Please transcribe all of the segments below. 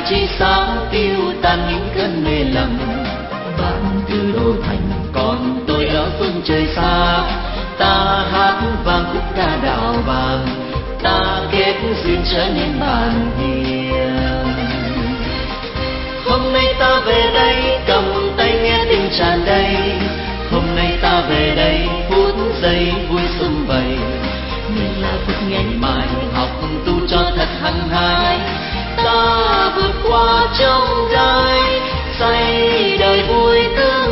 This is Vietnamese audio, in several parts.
chi sáng tiêu tan những cơn mê lầm. Bạn từ đô thành còn tôi ở phương trời xa, ta hát vang khúc ca đạo vàng, ta kết duyên trở nên bạn hiền. Hôm nay ta về đây cầm tay nghe tình tràn đầy, hôm nay ta về đây phút giây vui sum vầy. Mình là phút ngày mai học tu cho thật hăng hái, ta vượt qua trong gai xây đời vui tương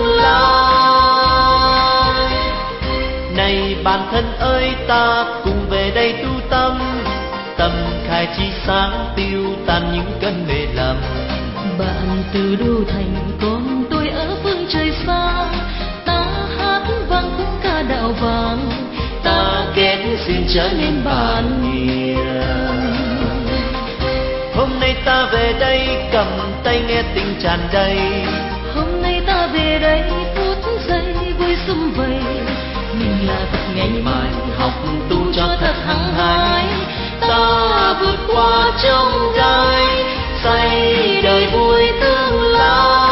lai. Này bạn thân ơi, ta cùng về đây tu tâm, tâm khai chi sáng tiêu tan những cơn mê lầm. Bạn từ đô thành còn tôi ở phương trời xa, ta hát vang khúc ca đạo vàng, ta kết duyên trở nên bạn hiền. Hôm nay ta về đây cầm tay nghe tình tràn đầy, hôm nay ta về đây phút giây vui sum vầy. Mình là Phật ngày mai học tu cho thật hăng hái, ta vượt qua trong gai xây đời vui tương lai.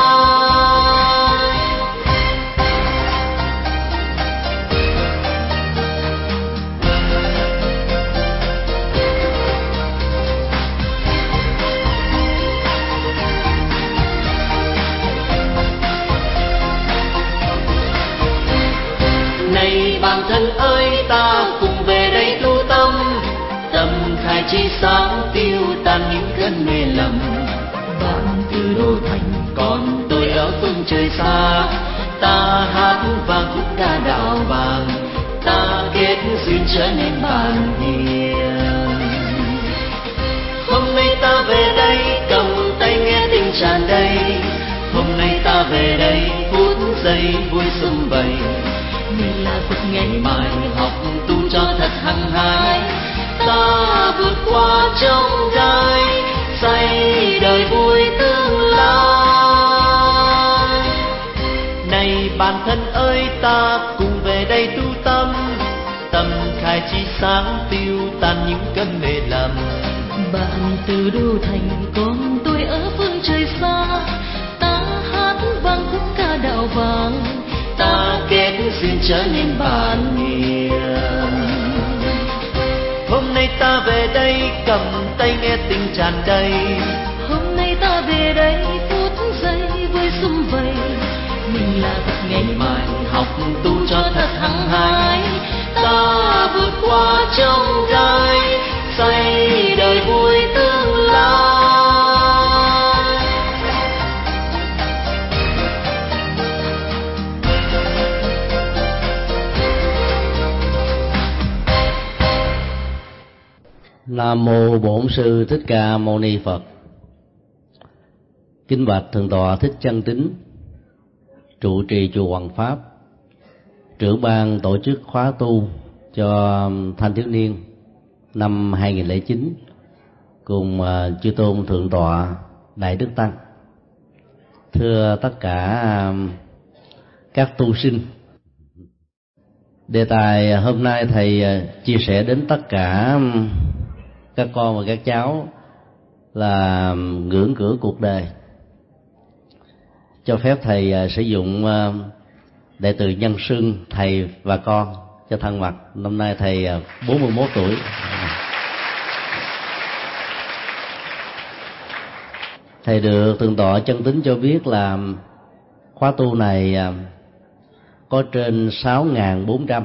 Này bạn thân ơi, ta cùng về đây tu tâm, tâm khai chi sáng tiêu tan những cơn mê lầm. Bạn từ đô thành còn tôi ở phương trời xa, ta hát vang khúc ca đạo vàng, ta kết duyên trở nên bạn hiền. Hôm nay ta về đây cầm tay nghe tình tràn đầy, hôm nay ta về đây phút giây vui sum vầy. Mình là Phật ngày mai học tu cho thật hăng hái, ta vượt qua trong gai xây đời vui tương lai. Này bạn thân ơi, ta cùng về đây tu tâm, tâm khai chi sáng tiêu tan những cơn mê lầm. Bạn từ đô thành còn tôi ở phương trời xa, ta hát vang khúc ca đạo vàng, ta kết duyên trở nên bạn hiền. Hôm nay ta về đây cầm tay nghe tình tràn đầy, hôm nay ta về đây phút giây vui sum vầy. Mình là Phật ngày mai học tu cho thật hăng hái, ta vượt qua trong gai xây đời vui tương lai. Nam mô Bổn Sư Thích Ca Mâu Ni Phật. Kính bạch Thượng tọa Thích Chân Tín, trụ trì chùa Hoằng Pháp, trưởng ban tổ chức khóa tu cho thanh thiếu niên năm 2009, cùng chư tôn Thượng tọa Đại Đức Tăng. Thưa tất cả các tu sinh, đề tài hôm nay thầy chia sẻ đến tất cả các con và các cháu là ngưỡng cửa cuộc đời. Cho phép thầy sử dụng đệ từ nhân xưng thầy và con cho thân mật. Năm nay thầy 41 tuổi. Thầy được Thượng tọa Chân Tín cho biết là khóa tu này có trên 6.400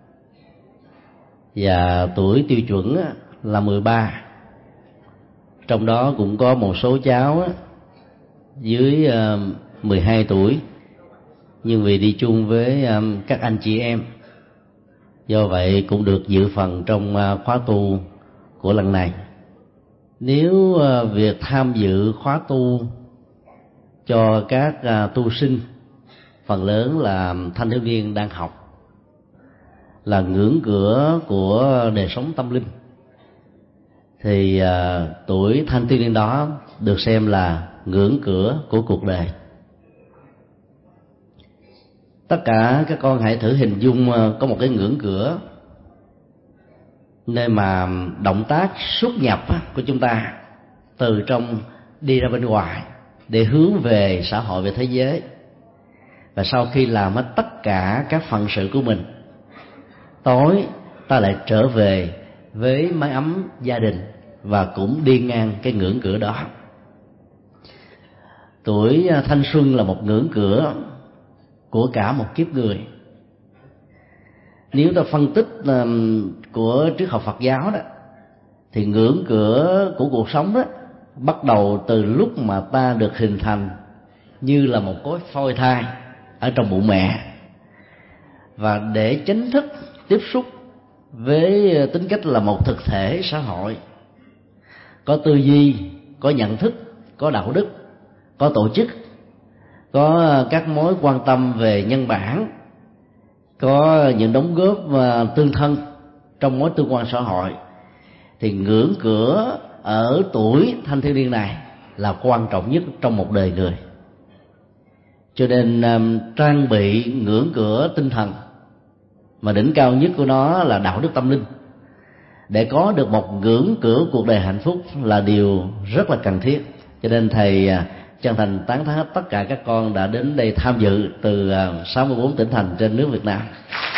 và tuổi tiêu chuẩn là 13. Trong đó cũng có một số cháu dưới 12 tuổi, nhưng vì đi chung với các anh chị em, do vậy cũng được dự phần trong khóa tu của lần này. Nếu việc tham dự khóa tu cho các tu sinh phần lớn là thanh thiếu niên đang học, là ngưỡng cửa của đời sống tâm linh, thì tuổi thanh thiếu niên đó được xem là ngưỡng cửa của cuộc đời. Tất cả các con hãy thử hình dung có một cái ngưỡng cửa nơi mà động tác xuất nhập của chúng ta từ trong đi ra bên ngoài để hướng về xã hội, về thế giới. Và sau khi làm hết tất cả các phận sự của mình, tối ta lại trở về với mái ấm gia đình và cũng đi ngang cái ngưỡng cửa đó. Tuổi thanh xuân là một ngưỡng cửa của cả một kiếp người. Nếu ta phân tích của triết học Phật giáo đó, thì ngưỡng cửa của cuộc sống đó bắt đầu từ lúc mà ta được hình thành như là một khối phôi thai ở trong bụng mẹ, và để chính thức tiếp xúc với tính cách là một thực thể xã hội, có tư duy, có nhận thức, có đạo đức, có tổ chức, có các mối quan tâm về nhân bản, có những đóng góp tương thân trong mối tương quan xã hội, thì ngưỡng cửa ở tuổi thanh thiếu niên này là quan trọng nhất trong một đời người. Cho nên trang bị ngưỡng cửa tinh thần, mà đỉnh cao nhất của nó là đạo đức tâm linh, để có được một ngưỡng cửa cuộc đời hạnh phúc là điều rất là cần thiết. Cho nên thầy chân thành tán thán tất cả các con đã đến đây tham dự từ 64 tỉnh thành trên nước Việt Nam.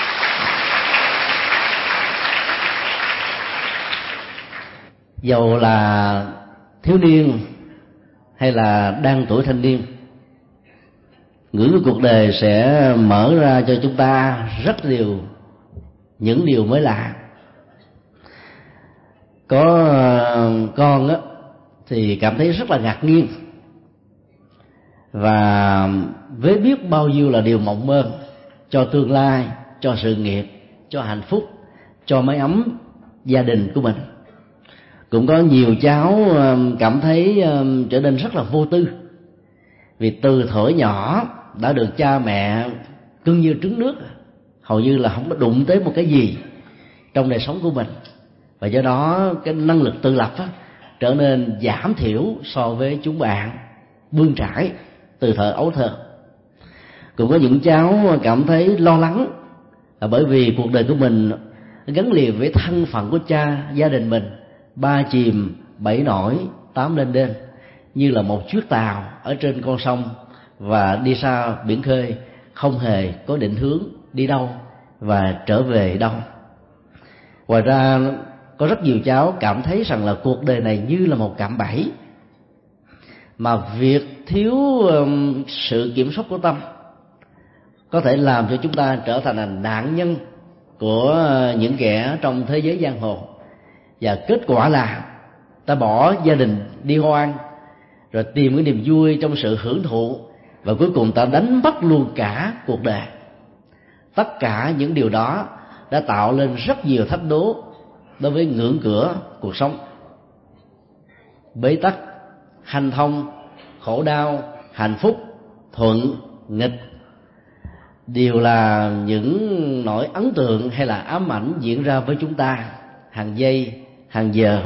Dầu là thiếu niên hay là đang tuổi thanh niên, ngưỡng của cuộc đời sẽ mở ra cho chúng ta rất nhiều những điều mới lạ. Có con á thì cảm thấy rất là ngạc nhiên, và với biết bao nhiêu là điều mộng mơ cho tương lai, cho sự nghiệp, cho hạnh phúc, cho mái ấm gia đình của mình. Cũng có nhiều cháu cảm thấy trở nên rất là vô tư, vì từ thuở nhỏ đã được cha mẹ cưng như trứng nước, hầu như là không có đụng tới một cái gì trong đời sống của mình, và do đó cái năng lực tự lập trở nên giảm thiểu so với chúng bạn bươn trải từ thời ấu thơ. Cũng có những cháu cảm thấy lo lắng là bởi vì cuộc đời của mình gắn liền với thân phận của cha gia đình mình, 3 chìm 7 nổi 8 lên đên, như là một chiếc tàu ở trên con sông và đi xa biển khơi, không hề có định hướng đi đâu và trở về đâu. Ngoài ra có rất nhiều cháu cảm thấy rằng là cuộc đời này như là một cạm bẫy, mà việc thiếu sự kiểm soát của tâm có thể làm cho chúng ta trở thành nạn nhân của những kẻ trong thế giới giang hồ. Và kết quả là ta bỏ gia đình đi hoang, rồi tìm cái niềm vui trong sự hưởng thụ, và cuối cùng ta đánh mất luôn cả cuộc đời. Tất cả những điều đó đã tạo lên rất nhiều thách đố đối với ngưỡng cửa cuộc sống. Bế tắc, hanh thông, khổ đau, hạnh phúc, thuận, nghịch đều là những nỗi ấn tượng hay là ám ảnh diễn ra với chúng ta hàng giây, hàng giờ,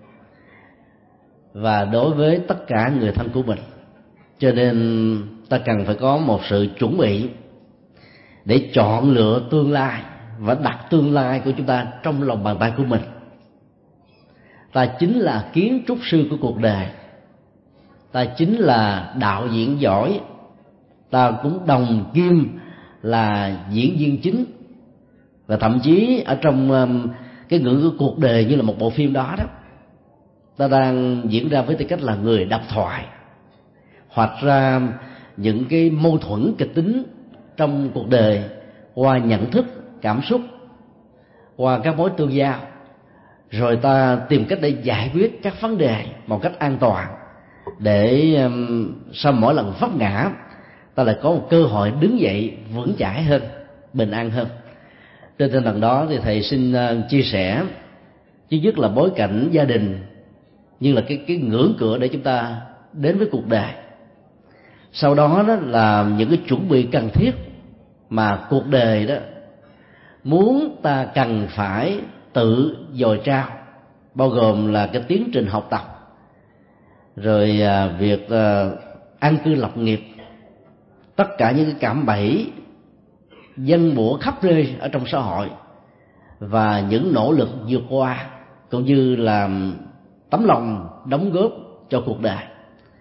và đối với tất cả người thân của mình. Cho nên ta cần phải có một sự chuẩn bị để chọn lựa tương lai và đặt tương lai của chúng ta trong lòng bàn tay của mình. Ta chính là kiến trúc sư của cuộc đời, ta chính là đạo diễn giỏi, ta cũng đồng kim là diễn viên chính, và thậm chí ở trong cái ngưỡng của cuộc đời như là một bộ phim đó, ta đang diễn ra với tư cách là người độc thoại, hoặc ra những cái mâu thuẫn kịch tính trong cuộc đời qua nhận thức, cảm xúc, qua các mối tương giao, rồi ta tìm cách để giải quyết các vấn đề một cách an toàn, để sau mỗi lần vấp ngã ta lại có một cơ hội đứng dậy vững chãi hơn, bình an hơn. Trên tinh thần đó thì thầy xin chia sẻ thứ nhất là bối cảnh gia đình như là cái ngưỡng cửa để chúng ta đến với cuộc đời. Sau đó là những cái chuẩn bị cần thiết mà cuộc đời đó muốn ta cần phải tự dồi trao, bao gồm là cái tiến trình học tập, rồi việc an cư lập nghiệp, tất cả những cái cạm bẫy dân bủa khắp nơi ở trong xã hội, và những nỗ lực vượt qua, cũng như là tấm lòng đóng góp cho cuộc đời.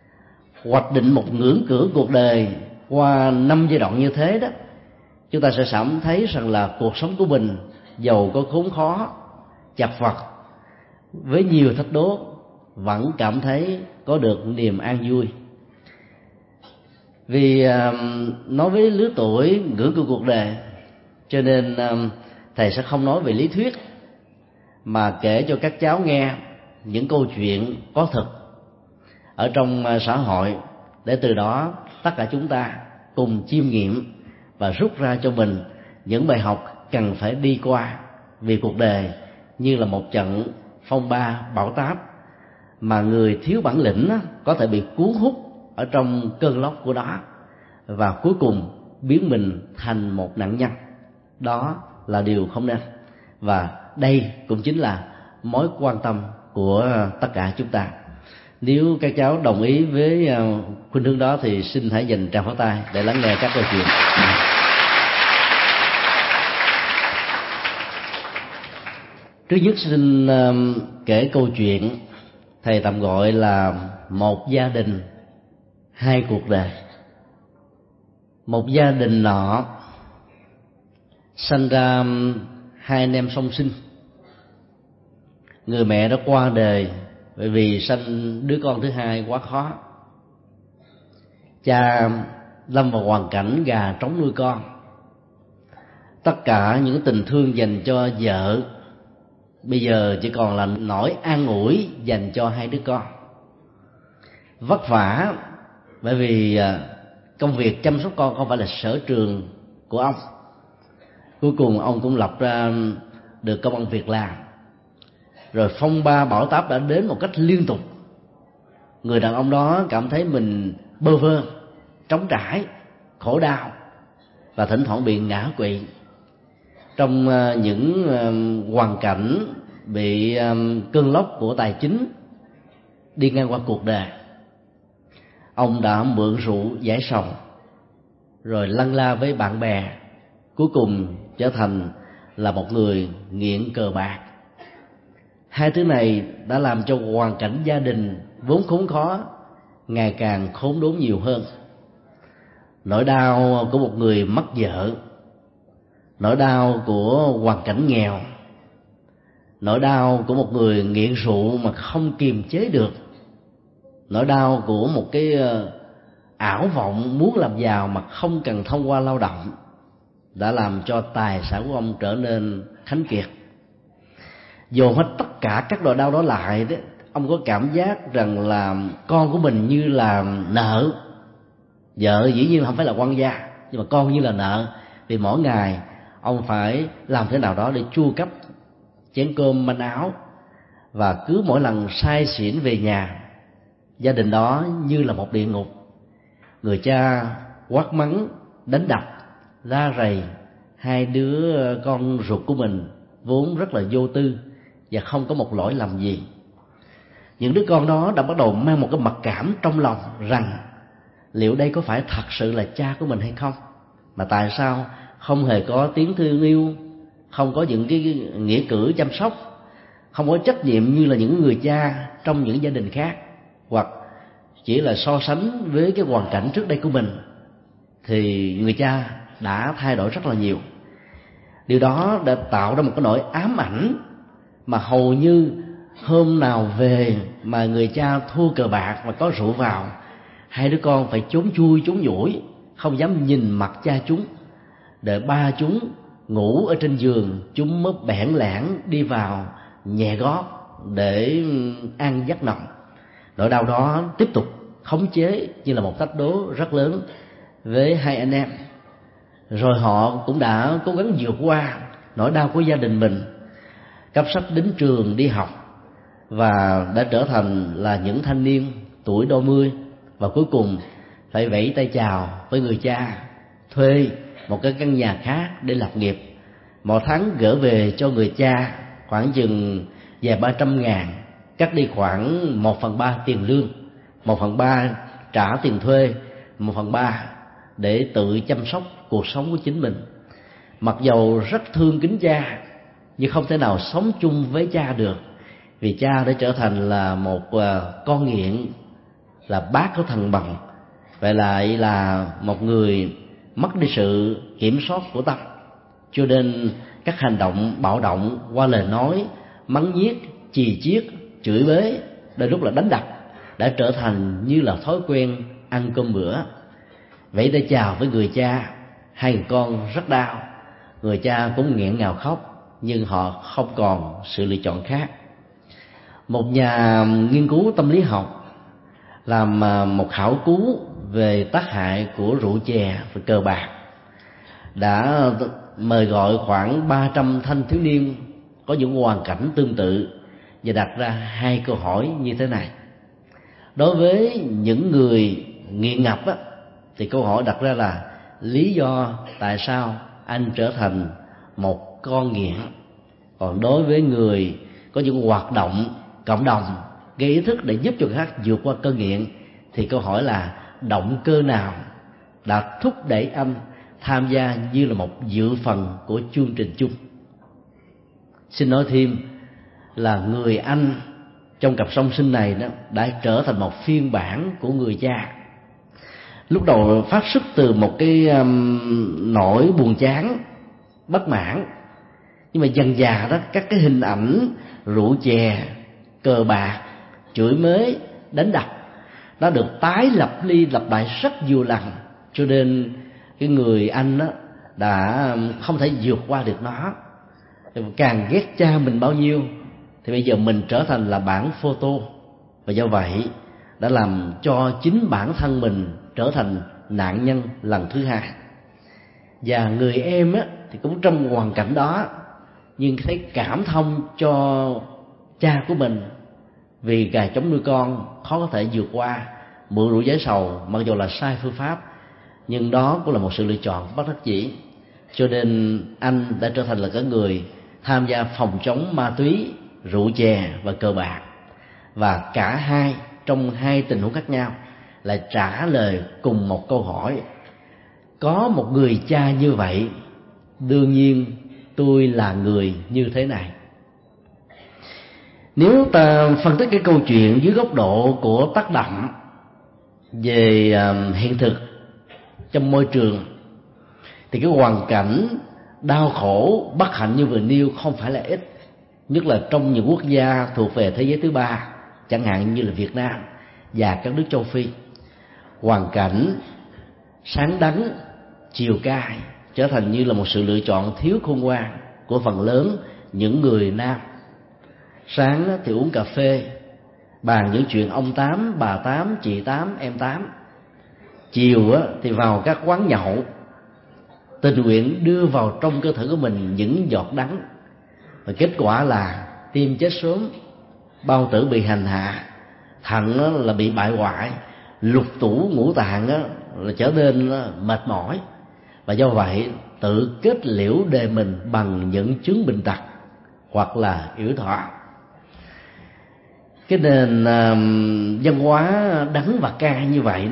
hoạch định một ngưỡng cửa cuộc đời qua 5 giai đoạn như thế đó, chúng ta sẽ cảm thấy rằng là cuộc sống của mình dầu có khốn khó, chật vật, với nhiều thách đố, vẫn cảm thấy có được niềm an vui. Vì nói với lứa tuổi ngưỡng cửa cuộc đời, cho nên thầy sẽ không nói về lý thuyết, mà kể cho các cháu nghe những câu chuyện có thực ở trong xã hội, để từ đó tất cả chúng ta cùng chiêm nghiệm và rút ra cho mình những bài học cần phải đi qua. Vì cuộc đời như là một trận phong ba bão táp, mà người thiếu bản lĩnh có thể bị cuốn hút ở trong cơn lốc của nó, và cuối cùng biến mình thành một nạn nhân. Đó là điều không nên, và đây cũng chính là mối quan tâm của tất cả chúng ta. Nếu các cháu đồng ý với khuynh hướng đó thì xin hãy dành tràng pháo tay để lắng nghe các câu chuyện. Trước nhất xin kể câu chuyện thầy tạm gọi là một gia đình, hai cuộc đời. Một gia đình nọ sanh ra hai anh em song sinh. Người mẹ đã qua đời bởi vì sanh đứa con thứ hai quá khó. Cha lâm vào hoàn cảnh gà trống nuôi con. Tất cả những tình thương dành cho vợ bây giờ chỉ còn là nỗi an ủi dành cho hai đứa con. Vất vả bởi vì công việc chăm sóc con không phải là sở trường của ông. Cuối cùng ông cũng lập ra được công ăn việc làm. Rồi phong ba bão táp đã đến một cách liên tục. Người đàn ông đó cảm thấy mình bơ vơ, trống trải, khổ đau, và thỉnh thoảng bị ngã quỵ. Trong những hoàn cảnh bị cơn lốc của tài chính đi ngang qua cuộc đời, ông đã mượn rượu giải sầu, rồi lăn la với bạn bè, cuối cùng trở thành là một người nghiện cờ bạc. Hai thứ này đã làm cho hoàn cảnh gia đình vốn khốn khó ngày càng khốn đốn nhiều hơn. Nỗi đau của một người mất vợ, nỗi đau của hoàn cảnh nghèo, nỗi đau của một người nghiện rượu mà không kiềm chế được, nỗi đau của một cái ảo vọng muốn làm giàu mà không cần thông qua lao động, đã làm cho tài sản của ông trở nên khánh kiệt. Dồn hết tất cả các nỗi đau đó lại đấy, ông có cảm giác rằng là con của mình như là nợ. Vợ dĩ nhiên không phải là quan gia, nhưng mà con như là nợ, vì mỗi ngày ông phải làm thế nào đó để chu cấp chén cơm manh áo. Và cứ mỗi lần say xỉn về nhà, gia đình đó như là một địa ngục. Người cha quát mắng, đánh đập, la rầy hai đứa con ruột của mình vốn rất là vô tư và không có một lỗi lầm gì. Những đứa con đó đã bắt đầu mang một cái mặc cảm trong lòng rằng liệu đây có phải thật sự là cha của mình hay không, mà tại sao không hề có tiếng thương yêu, không có những cái nghĩa cử chăm sóc, không có trách nhiệm như là những người cha trong những gia đình khác, hoặc chỉ là so sánh với cái hoàn cảnh trước đây của mình thì người cha đã thay đổi rất là nhiều. Điều đó đã tạo ra một cái nỗi ám ảnh mà hầu như hôm nào về mà người cha thua cờ bạc và có rượu vào, hai đứa con phải trốn chui trốn nhủi, không dám nhìn mặt cha chúng. Đợi ba chúng ngủ ở trên giường, chúng mới bẽn lẽn đi vào nhẹ gót để ăn giấc nồng. Nỗi đau đó tiếp tục khống chế như là một thách đố rất lớn với hai anh em. Rồi họ cũng đã cố gắng vượt qua nỗi đau của gia đình mình, cấp sách đến trường đi học, và đã trở thành là những thanh niên tuổi đôi mươi, và cuối cùng phải vẫy tay chào với người cha, thuê một cái căn nhà khác để lập nghiệp. Mỗi tháng gửi về cho người cha khoảng chừng vài 300 ngàn, cắt đi khoảng 1/3 tiền lương, 1/3 trả tiền thuê, 1/3 để tự chăm sóc cuộc sống của chính mình. Mặc dầu rất thương kính cha, nhưng không thể nào sống chung với cha được, vì cha đã trở thành là một con nghiện là bát có thăng bằng. Vậy lại là một người mất đi sự kiểm soát của tâm, cho nên các hành động bạo động qua lời nói, mắng nhiếc, chì chiết, chửi bới, đôi lúc là đánh đập, đã trở thành như là thói quen ăn cơm bữa. Vậy để chào với người cha, hai người con rất đau, người cha cũng nghẹn ngào khóc, nhưng họ không còn sự lựa chọn khác. Một nhà nghiên cứu tâm lý học làm một khảo cứu về tác hại của rượu chè và cờ bạc, đã mời gọi khoảng 300 thanh thiếu niên có những hoàn cảnh tương tự và đặt ra hai câu hỏi như thế này. Đối với những người nghiện ngập á, thì câu hỏi đặt ra là lý do tại sao anh trở thành một con nghiện. Còn đối với người có những hoạt động cộng đồng gây ý thức để giúp cho người khác vượt qua cơn nghiện, thì câu hỏi là động cơ nào đã thúc đẩy anh tham gia như là một dự phần của chương trình chung. Xin nói thêm là người anh trong cặp song sinh này đó đã trở thành một phiên bản của người cha. Lúc đầu phát xuất từ một cái nỗi buồn chán, bất mãn, nhưng mà dần dà đó các cái hình ảnh rượu chè, cờ bạc, chửi bới, đánh đập nó được tái lặp đi lặp lại rất nhiều lần, cho nên cái người anh đó đã không thể vượt qua được nó. Càng ghét cha mình bao nhiêu thì bây giờ mình trở thành là bản photo, và do vậy đã làm cho chính bản thân mình trở thành nạn nhân lần thứ hai. Và người em á thì cũng trong hoàn cảnh đó, nhưng thấy cảm thông cho cha của mình vì gà trống nuôi con khó có thể vượt qua, mượn rượu giải sầu mặc dù là sai phương pháp, nhưng đó cũng là một sự lựa chọn bất đắc dĩ. Cho nên anh đã trở thành là cái người tham gia phòng chống ma túy, rượu chè và cờ bạc, và cả hai trong hai tình huống khác nhau lại trả lời cùng một câu hỏi: có một người cha như vậy, đương nhiên tôi là người như thế này. Nếu ta phân tích cái câu chuyện dưới góc độ của tác động về hiện thực trong môi trường, thì cái hoàn cảnh đau khổ bất hạnh như vừa nêu không phải là ít, nhất là trong những quốc gia thuộc về thế giới thứ ba, chẳng hạn như là Việt Nam và các nước châu Phi. Hoàn cảnh sáng đắng, chiều cay trở thành như là một sự lựa chọn thiếu khôn ngoan của phần lớn những người nam. Sáng thì uống cà phê, bàn những chuyện ông tám, bà tám, chị tám, em tám. Chiều thì vào các quán nhậu, tình nguyện đưa vào trong cơ thể của mình những giọt đắng, và kết quả là tim chết sớm, bao tử bị hành hạ, thận là bị bại hoại, lục tủ ngũ tạng là trở nên mệt mỏi, và do vậy tự kết liễu đời mình bằng những chứng bệnh tật hoặc là yểu thọ. Cái nền văn hóa đắng và cay như vậy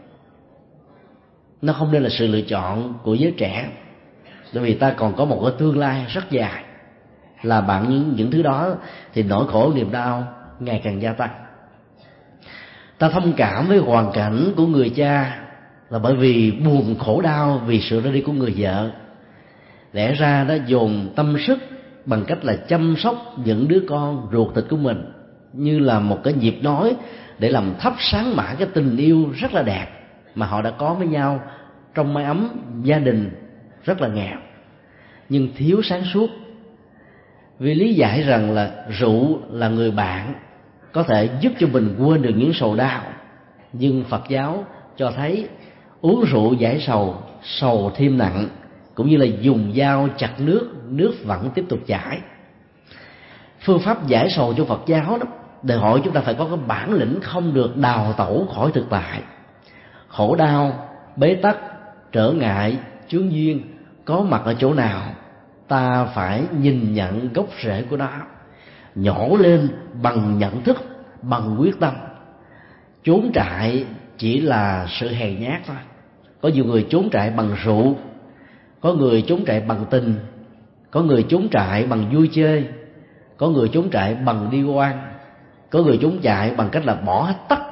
nó không nên là sự lựa chọn của giới trẻ, bởi vì ta còn có một cái tương lai rất dài. Là bạn những thứ đó thì nỗi khổ niềm đau ngày càng gia tăng. Ta thông cảm với hoàn cảnh của người cha là bởi vì buồn khổ đau vì sự ra đi của người vợ, lẽ ra đã dồn tâm sức bằng cách là chăm sóc những đứa con ruột thịt của mình như là một cái nhịp nối để làm thắp sáng mãi cái tình yêu rất là đẹp mà họ đã có với nhau trong mái ấm gia đình rất là nghèo, nhưng thiếu sáng suốt. Vì lý giải rằng là rượu là người bạn có thể giúp cho mình quên được những sầu đau, nhưng Phật giáo cho thấy uống rượu giải sầu, sầu thêm nặng, cũng như là dùng dao chặt nước, nước vẫn tiếp tục chảy. Phương pháp giải sầu cho Phật giáo đó đòi hỏi chúng ta phải có cái bản lĩnh không được đào tẩu khỏi thực tại. Khổ đau, bế tắc, trở ngại, chướng duyên có mặt ở chỗ nào, ta phải nhìn nhận gốc rễ của nó, nhổ lên bằng nhận thức, bằng quyết tâm. Trốn trại chỉ là sự hèn nhát thôi. Có nhiều người trốn trại bằng rượu, có người trốn trại bằng tình, có người trốn trại bằng vui chơi, có người trốn trại bằng đi oan, có người trốn trại bằng cách là bỏ hết tất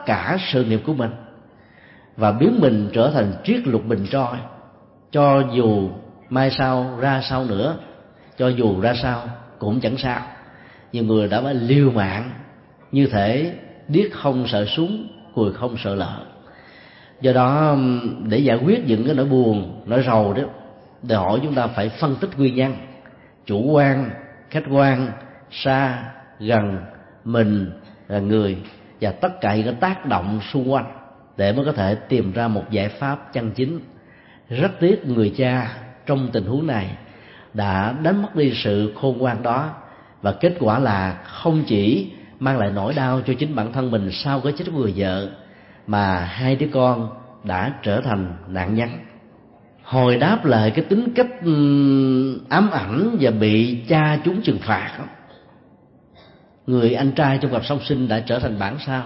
tất cả sự nghiệp của mình và biến mình trở thành triết lục bình trôi. Cho dù mai sau ra sao nữa, cho dù ra sao cũng chẳng sao. Nhiều người đã phải liều mạng như thể điếc không sợ súng, cùi không sợ lợn. Do đó để giải quyết những cái nỗi buồn, nỗi rầu đó, đòi hỏi chúng ta phải phân tích nguyên nhân, chủ quan, khách quan, xa, gần, mình, là người, và tất cả những cái tác động xung quanh để mới có thể tìm ra một giải pháp chân chính. Rất tiếc người cha trong tình huống này đã đánh mất đi sự khôn ngoan đó, và kết quả là không chỉ mang lại nỗi đau cho chính bản thân mình sau cái chết của người vợ, mà hai đứa con đã trở thành nạn nhân. Hồi đáp lại cái tính cách ám ảnh và bị cha chúng trừng phạt, người anh trai trong cặp song sinh đã trở thành bản sao.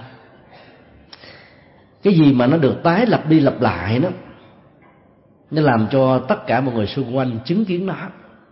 Cái gì mà nó được tái lặp đi lặp lại đó, nó làm cho tất cả mọi người xung quanh chứng kiến nó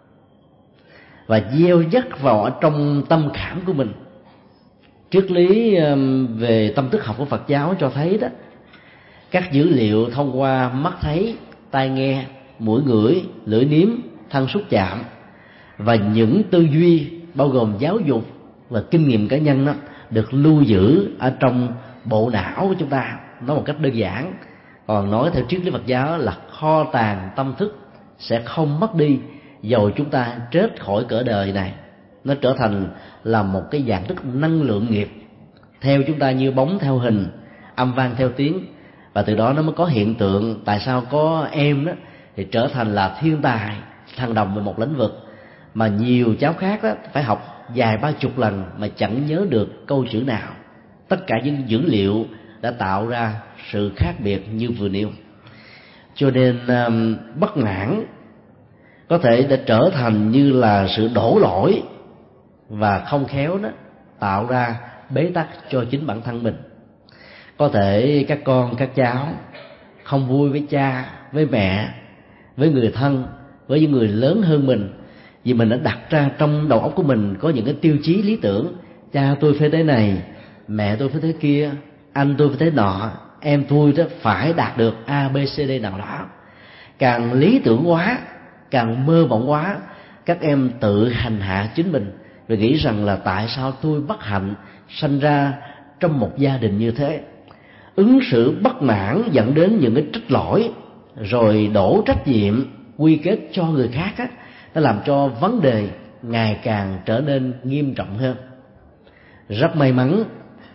và gieo dắt vào ở trong tâm khảm của mình. Triết lý về tâm thức học của Phật giáo cho thấy đó, các dữ liệu thông qua mắt thấy, tai nghe, mũi ngửi, lưỡi nếm, thân xúc chạm và những tư duy bao gồm giáo dục và kinh nghiệm cá nhân đó, được lưu giữ ở trong bộ não của chúng ta. Nói một cách đơn giản, còn nói theo triết lý Phật giáo là kho tàng tâm thức sẽ không mất đi dầu chúng ta chết khỏi cõi đời này. Nó trở thành là một cái dạng thức năng lượng nghiệp, theo chúng ta như bóng theo hình, âm vang theo tiếng, và từ đó nó mới có hiện tượng tại sao có em đó thì trở thành là thiên tài, thăng đồng về một lĩnh vực, mà nhiều cháu khác đó phải học vài ba chục lần mà chẳng nhớ được câu chữ nào. Tất cả những dữ liệu đã tạo ra sự khác biệt như vừa nêu. Cho nên bất mãn có thể đã trở thành như là sự đổ lỗi, và không khéo đó tạo ra bế tắc cho chính bản thân mình. Có thể các con, các cháu không vui với cha, với mẹ, với người thân, với những người lớn hơn mình, vì mình đã đặt ra trong đầu óc của mình có những cái tiêu chí lý tưởng. Cha tôi phải thế này, mẹ tôi phải thế kia, anh tôi phải thế nọ, em tôi đó phải đạt được A, B, C, D nào đó. Càng lý tưởng quá, càng mơ mộng quá, các em tự hành hạ chính mình và nghĩ rằng là tại sao tôi bất hạnh sanh ra trong một gia đình như thế. Ứng xử bất mãn dẫn đến những cái trách lỗi, rồi đổ trách nhiệm quy kết cho người khác á, nó làm cho vấn đề ngày càng trở nên nghiêm trọng hơn. Rất may mắn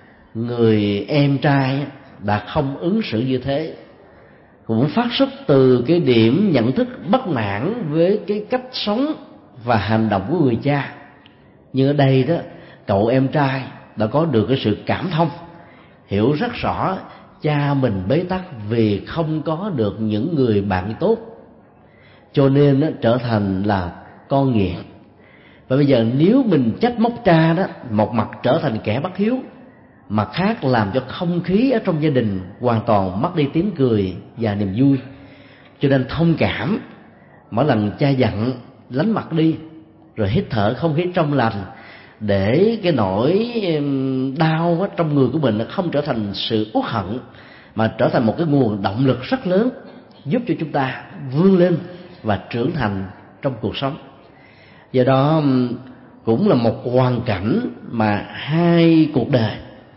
người em trai đã không ứng xử như thế, cũng phát xuất từ cái điểm nhận thức bất mãn với cái cách sống và hành động của người cha. Nhưng ở đây đó, cậu em trai đã có được cái sự cảm thông, hiểu rất rõ cha mình bế tắc vì không có được những người bạn tốt, cho nên đó, trở thành là con nghiện. Và bây giờ nếu mình trách móc cha đó, một mặt trở thành kẻ bất hiếu, mặt khác làm cho không khí ở trong gia đình hoàn toàn mất đi tiếng cười và niềm vui. Cho nên thông cảm, mỗi lần cha giận lánh mặt đi, rồi hít thở không khí trong lành, để cái nỗi đau trong người của mình không trở thành sự uất hận, mà trở thành một cái nguồn động lực rất lớn giúp cho chúng ta vươn lên và trưởng thành trong cuộc sống. Do đó cũng là một hoàn cảnh mà hai cuộc đời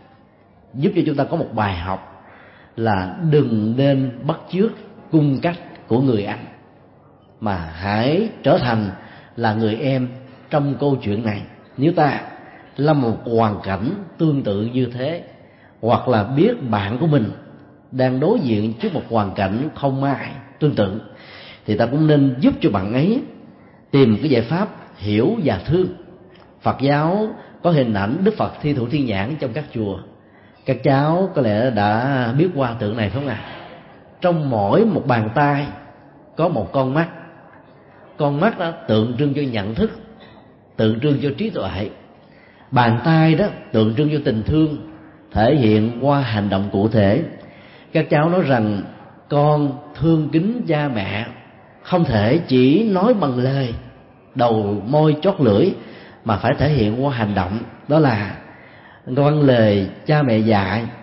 giúp cho chúng ta có một bài học là đừng nên bắt chước cung cách của người anh, mà hãy trở thành là người em trong câu chuyện này. Nếu ta là một hoàn cảnh tương tự như thế, hoặc là biết bạn của mình đang đối diện trước một hoàn cảnh không may tương tự, thì ta cũng nên giúp cho bạn ấy tìm cái giải pháp hiểu và thương. Phật giáo có hình ảnh Đức Phật Thi Thủ Thiên Nhãn trong các chùa. Các cháu có lẽ đã biết qua tượng này phải không ạ? Trong mỗi một bàn tay có một con mắt. Con mắt đó tượng trưng cho nhận thức, tượng trưng cho trí tuệ. Bàn tay đó tượng trưng cho tình thương, thể hiện qua hành động cụ thể. Các cháu nói rằng con thương kính cha mẹ không thể chỉ nói bằng lời, đầu môi chót lưỡi, mà phải thể hiện qua hành động. Đó là vâng lời cha mẹ dạy,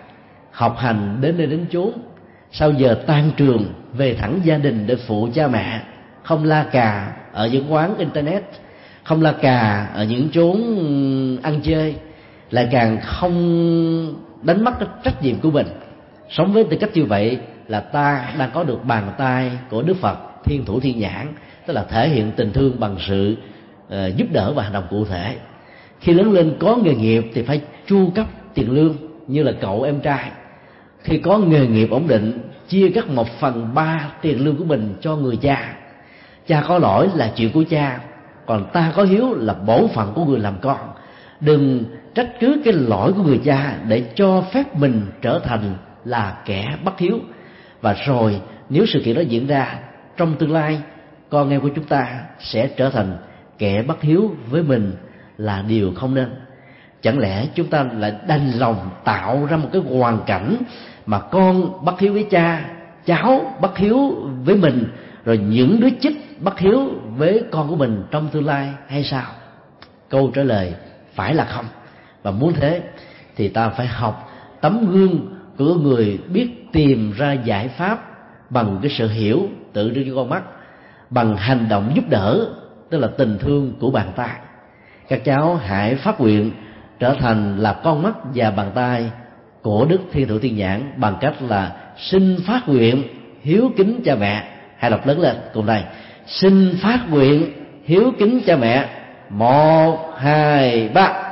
học hành đến nơi đến chốn, sau giờ tan trường về thẳng gia đình để phụ cha mẹ, không la cà ở những quán internet, không la cà ở những chốn ăn chơi, lại càng không đánh mất cái trách nhiệm của mình. Sống với tư cách như vậy là ta đang có được bàn tay của Đức Phật Thiên Thủ Thiên Nhãn, tức là thể hiện tình thương bằng sự giúp đỡ và hành động cụ thể. Khi lớn lên có nghề nghiệp thì phải chu cấp tiền lương như là cậu em trai. Khi có nghề nghiệp ổn định, chia cắt 1/3 tiền lương của mình cho người cha. Cha có lỗi là chuyện của cha, còn ta có hiếu là bổn phận của người làm con. Đừng trách cứ cái lỗi của người cha để cho phép mình trở thành là kẻ bất hiếu. Và rồi nếu sự kiện đó diễn ra trong tương lai, con em của chúng ta sẽ trở thành kẻ bất hiếu với mình, là điều không nên. Chẳng lẽ chúng ta lại đành lòng tạo ra một cái hoàn cảnh mà con bất hiếu với cha, cháu bất hiếu với mình, rồi những đứa chích bất hiếu với con của mình trong tương lai hay sao? Câu trả lời phải là không. Và muốn thế thì ta phải học tấm gương của người biết tìm ra giải pháp bằng cái sự hiểu tự đưa cho con mắt, bằng hành động giúp đỡ, tức là tình thương của bàn tay. Các cháu hãy phát nguyện trở thành là con mắt và bàn tay của Đức Thiên Thủ Thiên Nhãn bằng cách là xin phát nguyện hiếu kính cha mẹ. Hãy đọc lớn lên cùng này: xin phát nguyện hiếu kính cha mẹ. 1, 2, 3.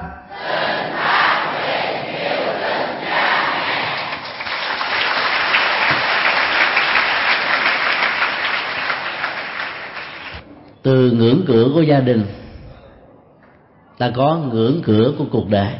Từ ngưỡng cửa của gia đình, ta có ngưỡng cửa của cuộc đời.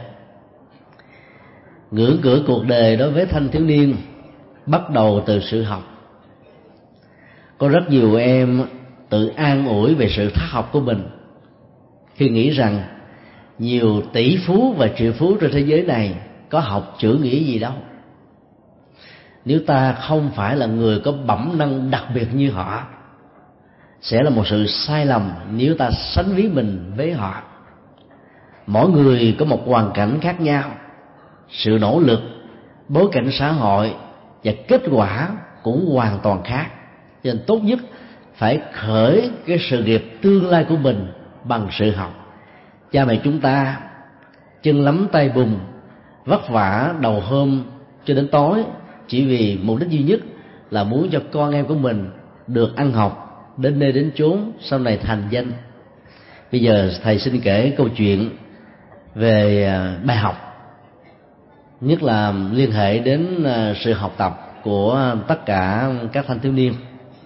Ngưỡng cửa cuộc đời đối với thanh thiếu niên bắt đầu từ sự học. Có rất nhiều em tự an ủi về sự thất học của mình khi nghĩ rằng nhiều tỷ phú và triệu phú trên thế giới này có học chữ nghĩa gì đâu. Nếu ta không phải là người có bẩm năng đặc biệt như họ, sẽ là một sự sai lầm nếu ta sánh ví mình với họ. Mỗi người có một hoàn cảnh khác nhau, sự nỗ lực, bối cảnh xã hội và kết quả cũng hoàn toàn khác. Cho nên tốt nhất phải khởi cái sự nghiệp tương lai của mình bằng sự học. Cha mẹ chúng ta chân lấm tay bùn, vất vả đầu hôm cho đến tối, chỉ vì mục đích duy nhất là muốn cho con em của mình được ăn học, đến nơi đến chốn, sau này thành danh. Bây giờ thầy xin kể câu chuyện về bài học, nhất là liên hệ đến sự học tập của tất cả các thanh thiếu niên.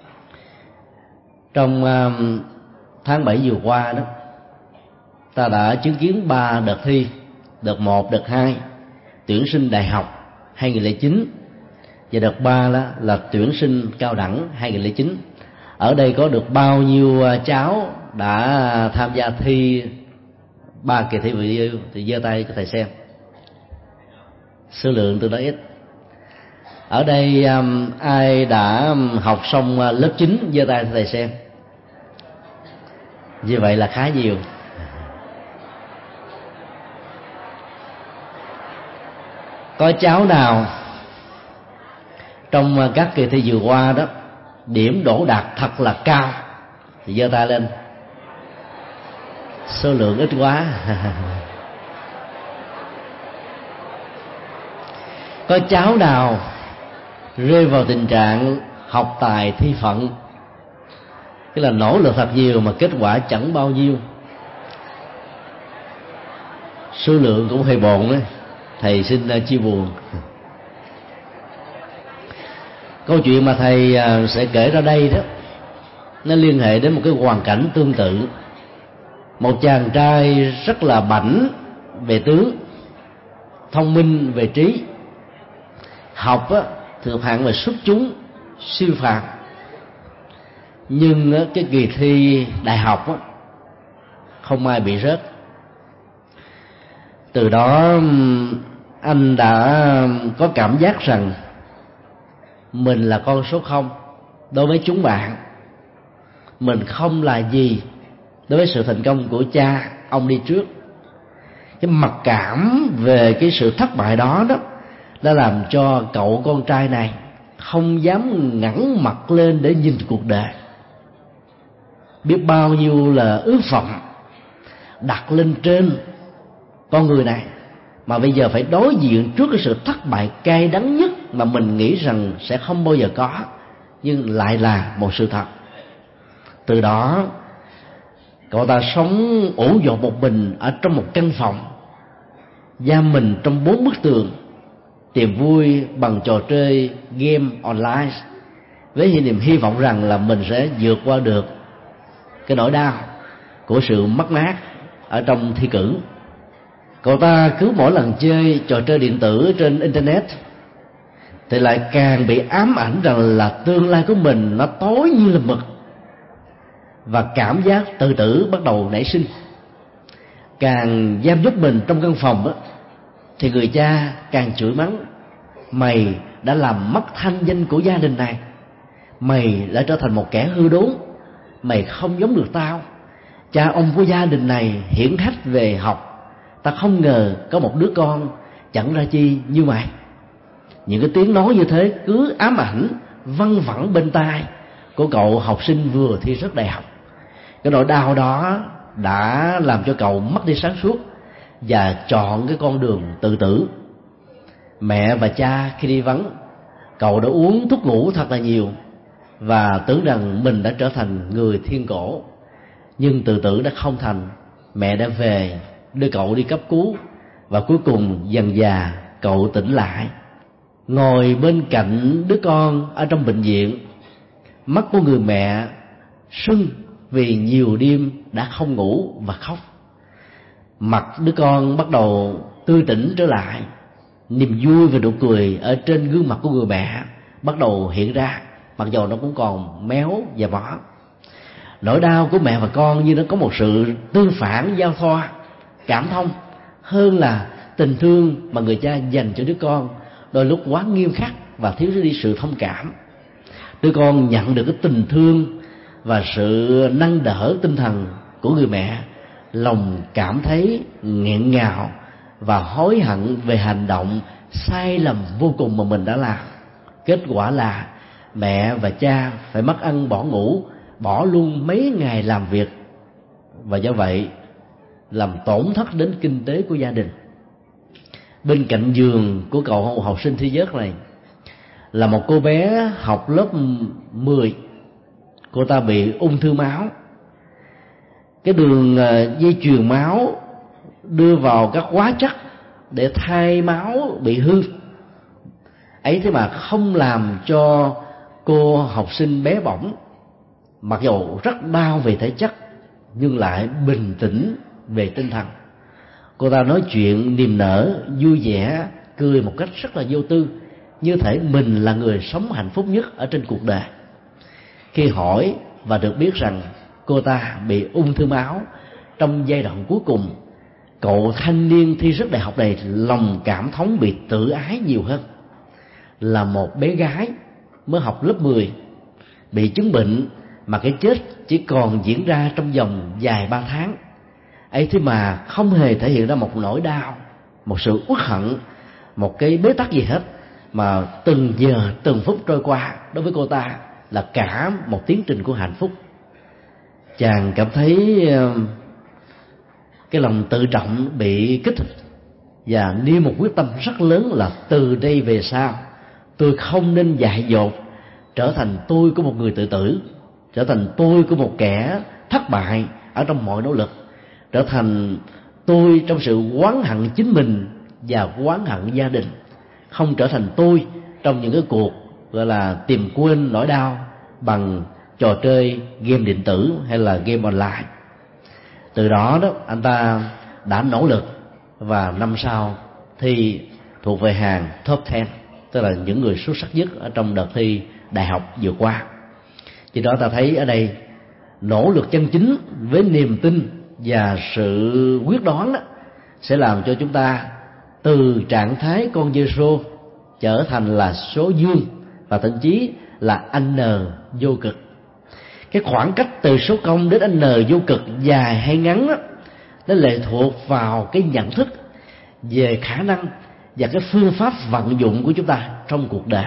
Trong tháng 7 vừa qua đó, ta đã chứng kiến 3 đợt thi: đợt 1, đợt 2 tuyển sinh đại học 2009, và đợt 3 là tuyển sinh cao đẳng 2009. Ở đây có được bao nhiêu cháu đã tham gia thi 3 kỳ thi vừa thì giơ tay cho thầy xem. Số lượng tương đối ít. Ở đây ai đã học xong lớp 9 giơ tay cho thầy xem. Như vậy là khá nhiều. Có cháu nào trong các kỳ thi vừa qua đó điểm đỗ đạt thật là cao thì giơ tay lên. Số lượng ít quá. Có cháu nào rơi vào tình trạng học tài thi phận, tức là nỗ lực thật nhiều mà kết quả chẳng bao nhiêu? Số lượng cũng hơi bồn đấy, thầy xin chia buồn. Câu chuyện mà thầy sẽ kể ra đây đó, nó liên hệ đến một cái hoàn cảnh tương tự. Một chàng trai rất là bảnh về tướng, thông minh về trí, học thì thuộc hạng về xuất chúng, siêu phàm. Nhưng cái kỳ thi đại học không ai bị rớt. Từ đó anh đã có cảm giác rằng mình là con số 0 đối với chúng bạn, mình không là gì đối với sự thành công của cha ông đi trước. Cái mặc cảm về cái sự thất bại đó đã làm cho cậu con trai này không dám ngẩng mặt lên để nhìn cuộc đời. Biết bao nhiêu là ước vọng đặt lên trên con người này, mà bây giờ phải đối diện trước cái sự thất bại cay đắng nhất mà mình nghĩ rằng sẽ không bao giờ có, nhưng lại là một sự thật. Từ đó cậu ta sống ủ dột một mình ở trong một căn phòng, giam mình trong 4 bức tường, tìm vui bằng trò chơi game online, với niềm hy vọng rằng là mình sẽ vượt qua được cái nỗi đau của sự mất mát ở trong thi cử. Cậu ta cứ mỗi lần chơi trò chơi điện tử trên internet thì lại càng bị ám ảnh rằng là tương lai của mình nó tối như là mực, và cảm giác tự tử bắt đầu nảy sinh. Càng giam nhốt mình trong căn phòng đó, thì người cha càng chửi mắng: mày đã làm mất thanh danh của gia đình này, mày đã trở thành một kẻ hư đốn, mày không giống được tao. Cha ông của gia đình này hiển hách về học, ta không ngờ có một đứa con chẳng ra chi như mày. Những cái tiếng nói như thế cứ ám ảnh văng vẳng bên tai của cậu học sinh vừa thi rớt đại học. Cái nỗi đau đó đã làm cho cậu mất đi sáng suốt và chọn cái con đường tự tử. Mẹ và cha khi đi vắng, cậu đã uống thuốc ngủ thật là nhiều và tưởng rằng mình đã trở thành người thiên cổ. Nhưng tự tử đã không thành. Mẹ đã về đưa cậu đi cấp cứu, và cuối cùng dần dà cậu tỉnh lại. Ngồi bên cạnh đứa con ở trong bệnh viện, mắt của người mẹ sưng vì nhiều đêm đã không ngủ và khóc. Mặt đứa con bắt đầu tươi tỉnh trở lại, niềm vui và nụ cười ở trên gương mặt của người mẹ bắt đầu hiện ra, mặc dù nó cũng còn méo và mỏ. Nỗi đau của mẹ và con như nó có một sự tương phản giao thoa, cảm thông hơn là tình thương mà người cha dành cho đứa con đôi lúc quá nghiêm khắc và thiếu đi sự thông cảm. Đứa con nhận được cái tình thương và sự nâng đỡ tinh thần của người mẹ, lòng cảm thấy nghẹn ngào và hối hận về hành động sai lầm vô cùng mà mình đã làm. Kết quả là mẹ và cha phải mất ăn bỏ ngủ, bỏ luôn mấy ngày làm việc, và do vậy làm tổn thất đến kinh tế của gia đình. Bên cạnh giường của cậu học sinh thi rớt này là một cô bé học lớp 10. Cô ta bị ung thư máu. Cái đường dây chuyền máu đưa vào các hóa chất để thay máu bị hư ấy, thế mà không làm cho cô học sinh bé bỏng, mặc dù rất đau về thể chất nhưng lại bình tĩnh về tinh thần. Cô ta nói chuyện niềm nở, vui vẻ, cười một cách rất là vô tư, như thể mình là người sống hạnh phúc nhất ở trên cuộc đời. Khi hỏi và được biết rằng cô ta bị ung thư máu trong giai đoạn cuối cùng, cậu thanh niên thi rớt đại học này lòng cảm thống bị tự ái nhiều hơn. Là một bé gái mới học lớp 10 bị chứng bệnh mà cái chết chỉ còn diễn ra trong vòng vài 3 tháng ấy, thế mà không hề thể hiện ra một nỗi đau, một sự uất hận, một cái bế tắc gì hết, mà từng giờ từng phút trôi qua đối với cô ta là cả một tiến trình của hạnh phúc. Chàng cảm thấy cái lòng tự trọng bị kích thích và nêu một quyết tâm rất lớn là từ đây về sau tôi không nên dại dột trở thành tôi của một người tự tử, trở thành tôi của một kẻ thất bại ở trong mọi nỗ lực, trở thành tôi trong sự oán hận chính mình và oán hận gia đình, không trở thành tôi trong những cái cuộc gọi là tìm quên nỗi đau bằng trò chơi game điện tử hay là game online. Từ đó anh ta đã nỗ lực và năm sau thi thuộc về hàng top 10, tức là những người xuất sắc nhất ở trong đợt thi đại học vừa qua. Chỉ đó ta thấy ở đây nỗ lực chân chính với niềm tin và sự quyết đoán sẽ làm cho chúng ta từ trạng thái con Giê-xu trở thành là số dương, và thậm chí là n vô cực. Cái khoảng cách từ số công đến n vô cực dài hay ngắn đó, nó lệ thuộc vào cái nhận thức về khả năng và cái phương pháp vận dụng của chúng ta trong cuộc đời.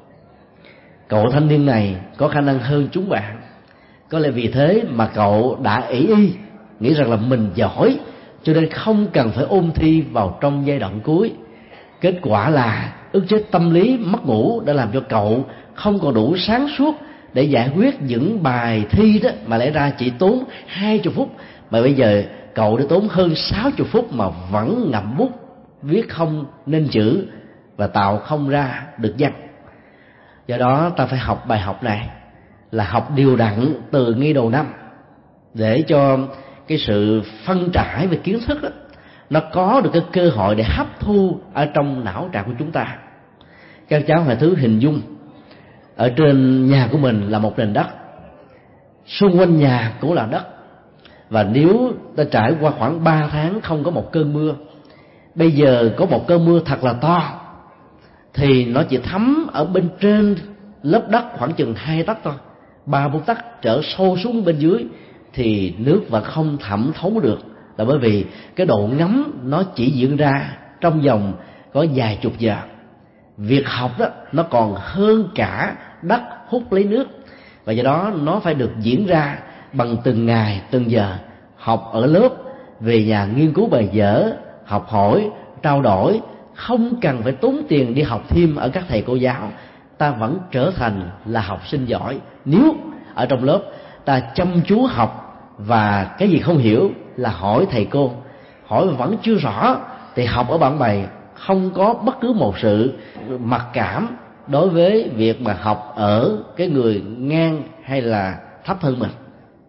Cậu thanh niên này có khả năng hơn chúng bạn, có lẽ vì thế mà cậu đã ỷ y nghĩ rằng là mình giỏi, cho nên không cần phải ôn thi vào trong giai đoạn cuối. Kết quả là ức chế tâm lý mất ngủ đã làm cho cậu không còn đủ sáng suốt để giải quyết những bài thi đó mà lẽ ra chỉ tốn 20 phút, mà bây giờ cậu đã tốn hơn 60 phút mà vẫn ngậm bút viết không nên chữ và tạo không ra được văn. Do đó ta phải học bài học này là học đều đặn từ ngay đầu năm, để cho cái sự phân trải về kiến thức đó, nó có được cái cơ hội để hấp thu ở trong não trạng của chúng ta. Các cháu hãy thử hình dung ở trên nhà của mình là một nền đất, xung quanh nhà cũng là đất, và nếu ta trải qua khoảng 3 tháng không có một cơn mưa, bây giờ có một cơn mưa thật là to, thì nó chỉ thấm ở bên trên lớp đất khoảng chừng 2 tấc thôi, 3-4 tấc trở sâu xuống bên dưới thì nước vẫn không thẩm thấu được, là bởi vì cái độ ngấm nó chỉ diễn ra trong vòng có vài chục giờ. Việc học đó nó còn hơn cả đất hút lấy nước, và do đó nó phải được diễn ra bằng từng ngày từng giờ. Học ở lớp, về nhà nghiên cứu bài vở, học hỏi, trao đổi, không cần phải tốn tiền đi học thêm ở các thầy cô giáo, ta vẫn trở thành là học sinh giỏi. Nếu ở trong lớp ta chăm chú học và cái gì không hiểu là hỏi thầy cô, hỏi mà vẫn chưa rõ thì học ở bạn bè, không có bất cứ một sự mặc cảm đối với việc mà học ở cái người ngang hay là thấp hơn mình.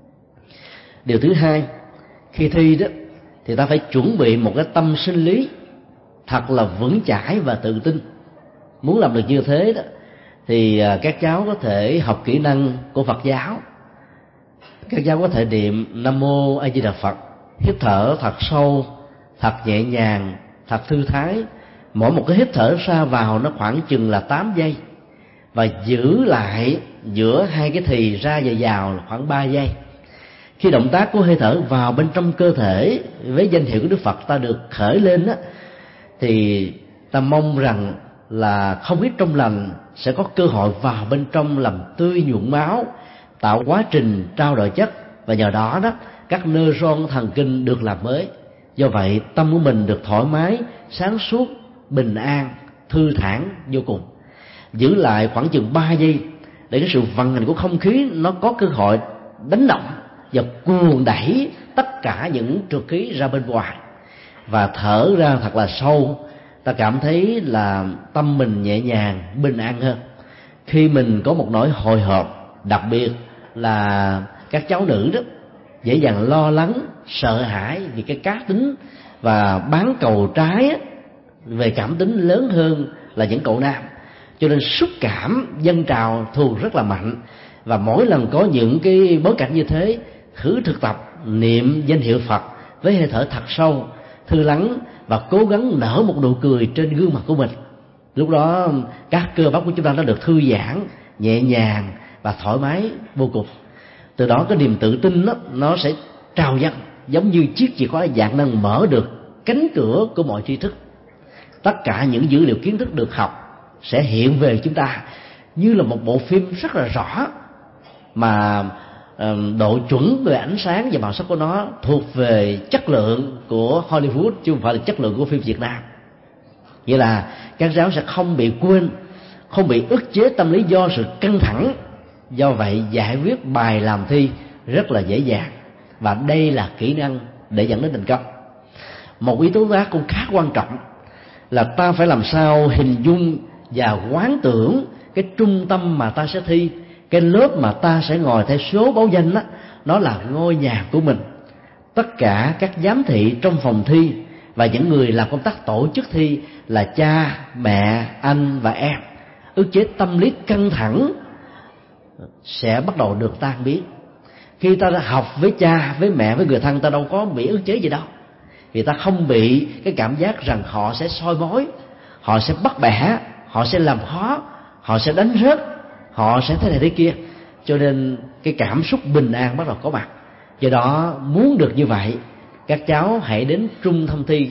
Điều thứ hai, khi thi đó thì ta phải chuẩn bị một cái tâm sinh lý thật là vững chãi và tự tin. Muốn làm được như thế đó thì các cháu có thể học kỹ năng của Phật giáo. Các cháu có thể niệm Nam Mô A Di Đà Phật, hít thở thật sâu, thật nhẹ nhàng, thật thư thái. Mỗi một cái hít thở ra vào nó khoảng chừng là 8 giây, và giữ lại giữa hai cái thì ra và vào là khoảng 3 giây. Khi động tác của hơi thở vào bên trong cơ thể với danh hiệu của Đức Phật ta được khởi lên đó, thì ta mong rằng là không ít trong lành sẽ có cơ hội vào bên trong làm tươi nhuận máu, tạo quá trình trao đổi chất, và nhờ đó đó các neuron thần kinh được làm mới. Do vậy tâm của mình được thoải mái, sáng suốt, bình an, thư thản vô cùng. Giữ lại khoảng chừng 3 giây để cái sự vận hành của không khí nó có cơ hội đánh động và cuồng đẩy tất cả những trượt khí ra bên ngoài, và thở ra thật là sâu. Ta cảm thấy là tâm mình nhẹ nhàng, bình an hơn. Khi mình có một nỗi hồi hộp, đặc biệt là các cháu nữ đó dễ dàng lo lắng, sợ hãi vì cái cá tính và bán cầu trái về cảm tính lớn hơn là những cậu nam, cho nên xúc cảm dâng trào thường rất là mạnh. Và mỗi lần có những cái bối cảnh như thế, thử thực tập niệm danh hiệu Phật với hơi thở thật sâu, thư lắng, và cố gắng nở một nụ cười trên gương mặt của mình. Lúc đó các cơ bắp của chúng ta đã được thư giãn, nhẹ nhàng và thoải mái vô cùng. Từ đó cái niềm tự tin đó, nó sẽ trào dâng, giống như chiếc chìa khóa dạng năng mở được cánh cửa của mọi tri thức. Tất cả những dữ liệu kiến thức được học sẽ hiện về chúng ta như là một bộ phim rất là rõ, mà độ chuẩn về ánh sáng và màu sắc của nó thuộc về chất lượng của Hollywood chứ không phải là chất lượng của phim Việt Nam. Vậy là các cháu sẽ không bị quên, không bị ức chế tâm lý do sự căng thẳng. Do vậy giải quyết bài làm thi rất là dễ dàng, và đây là kỹ năng để dẫn đến thành công. Một yếu tố khác cũng khá quan trọng là ta phải làm sao hình dung và quán tưởng cái trung tâm mà ta sẽ thi, cái lớp mà ta sẽ ngồi theo số báo danh đó, nó là ngôi nhà của mình. Tất cả các giám thị trong phòng thi và những người làm công tác tổ chức thi là cha, mẹ, anh và em. Ức chế tâm lý căng thẳng sẽ bắt đầu được tan biến. Khi ta đã học với cha, với mẹ, với người thân, ta đâu có bị ức chế gì đâu, vì ta không bị cái cảm giác rằng họ sẽ soi mói, họ sẽ bắt bẻ, họ sẽ làm khó, họ sẽ đánh rớt, họ sẽ thế này thế kia. Cho nên cái cảm xúc bình an bắt đầu có mặt. Do đó muốn được như vậy, các cháu hãy đến trung tâm thi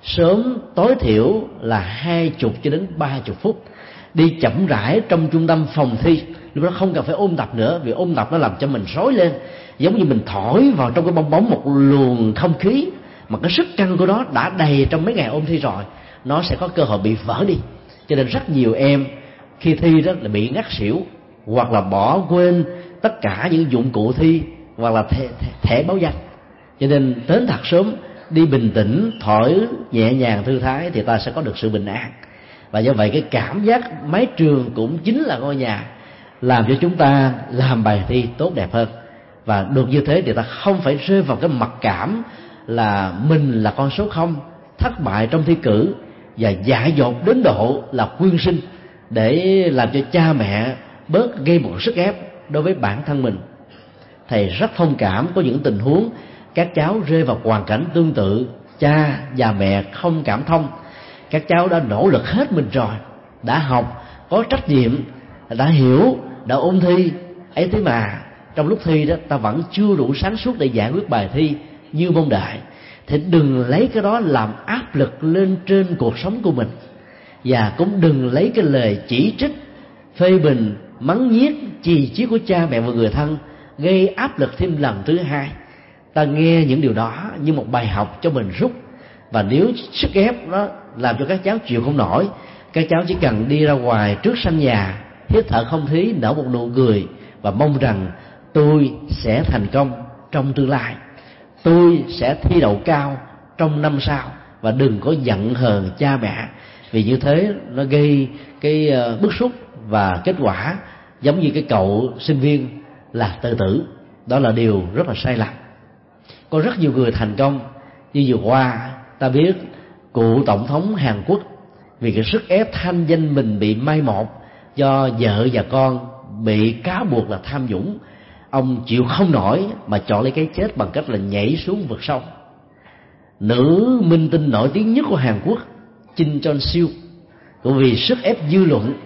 sớm tối thiểu là 20 cho đến 30 phút, đi chậm rãi trong trung tâm phòng thi. Lúc đó không cần phải ôn tập nữa, vì ôn tập nó làm cho mình rối lên, giống như mình thổi vào trong cái bong bóng một luồng không khí mà cái sức căng của nó đã đầy trong mấy ngày ôn thi rồi, nó sẽ có cơ hội bị vỡ đi. Cho nên rất nhiều em khi thi đó là bị ngắt xỉu, hoặc là bỏ quên tất cả những dụng cụ thi, hoặc là thẻ báo danh. Cho nên đến thật sớm, đi bình tĩnh, thổi nhẹ nhàng thư thái thì ta sẽ có được sự bình an. Và do vậy cái cảm giác mái trường cũng chính là ngôi nhà làm cho chúng ta làm bài thi tốt đẹp hơn. Và được như thế thì ta không phải rơi vào cái mặc cảm là mình là con số 0, thất bại trong thi cử và dại dột đến độ là quyên sinh, để làm cho cha mẹ bớt gây một sức ép đối với bản thân mình. Thầy rất thông cảm có những tình huống các cháu rơi vào hoàn cảnh tương tự, cha và mẹ không cảm thông. Các cháu đã nỗ lực hết mình rồi, đã học, có trách nhiệm, đã hiểu, đã ôn thi ấy, thế mà trong lúc thi đó ta vẫn chưa đủ sáng suốt để giải quyết bài thi như mong đợi. Thì đừng lấy cái đó làm áp lực lên trên cuộc sống của mình, và cũng đừng lấy cái lời chỉ trích, phê bình, mắng nhiếc, chì chiết của cha mẹ và người thân gây áp lực thêm lần thứ hai. Ta nghe những điều đó như một bài học cho mình rút, và nếu sức ép nó làm cho các cháu chịu không nổi, các cháu chỉ cần đi ra ngoài trước sân nhà, hít thở không khí, nở một nụ cười và mong rằng tôi sẽ thành công trong tương lai, tôi sẽ thi đậu cao trong năm sau. Và đừng có giận hờn cha mẹ, vì như thế nó gây cái bức xúc, và kết quả giống như cái cậu sinh viên là tự tử. Đó là điều rất là sai lầm. Có rất nhiều người thành công, như vừa qua ta biết cựu tổng thống Hàn Quốc vì cái sức ép thanh danh mình bị mai một do vợ và con bị cáo buộc là tham nhũng, ông chịu không nổi mà chọn lấy cái chết bằng cách là nhảy xuống vực sâu. Nữ minh tinh nổi tiếng nhất của Hàn Quốc, Kim Jong Sil, cũng vì sức ép dư luận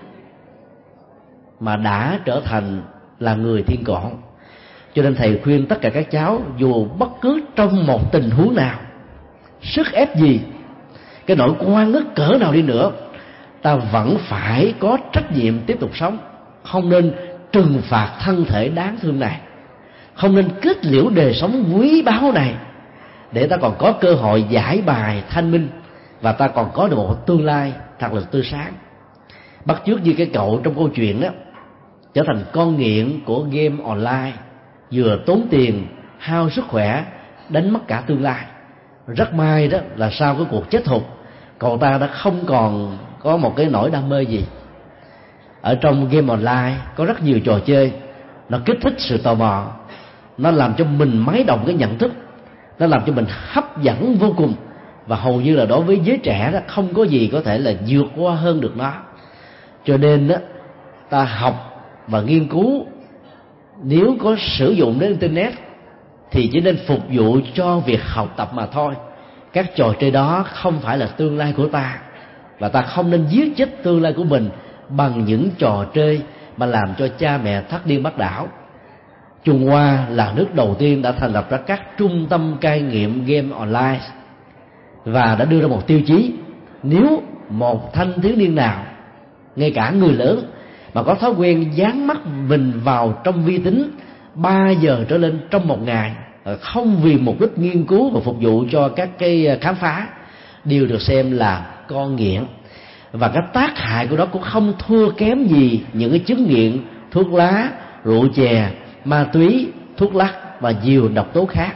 mà đã trở thành là người thiên cổ. Cho nên thầy khuyên tất cả các cháu, dù bất cứ trong một tình huống nào, sức ép gì, cái nỗi oan ức cỡ nào đi nữa, ta vẫn phải có trách nhiệm tiếp tục sống. Không nên trừng phạt thân thể đáng thương này, không nên kết liễu đời sống quý báu này, để ta còn có cơ hội giải bài thanh minh, và ta còn có được một tương lai thật là tươi sáng. Bắt chước như cái cậu trong câu chuyện đó, trở thành con nghiện của game online, vừa tốn tiền, hao sức khỏe, đánh mất cả tương lai. Rất may đó là sau cái cuộc chết thục, cậu ta đã không còn có một cái nỗi đam mê gì. Ở trong game online có rất nhiều trò chơi, nó kích thích sự tò mò, nó làm cho mình máy động cái nhận thức, nó làm cho mình hấp dẫn vô cùng. Và hầu như là đối với giới trẻ đó, không có gì có thể là vượt qua hơn được nó. Cho nên đó, ta học và nghiên cứu, nếu có sử dụng đến internet thì chỉ nên phục vụ cho việc học tập mà thôi. Các trò chơi đó không phải là tương lai của ta, và ta không nên giết chết tương lai của mình bằng những trò chơi mà làm cho cha mẹ thất điên bắt đảo. Trung Hoa là nước đầu tiên đã thành lập ra các trung tâm cai nghiện game online, và đã đưa ra một tiêu chí: nếu một thanh thiếu niên nào, ngay cả người lớn, mà có thói quen dán mắt mình vào trong vi tính 3 giờ trở lên trong một ngày, không vì mục đích nghiên cứu và phục vụ cho các cái khám phá, đều được xem là con nghiện. Và cái tác hại của nó cũng không thua kém gì những cái chứng nghiện thuốc lá, rượu chè, ma túy, thuốc lắc và nhiều độc tố khác.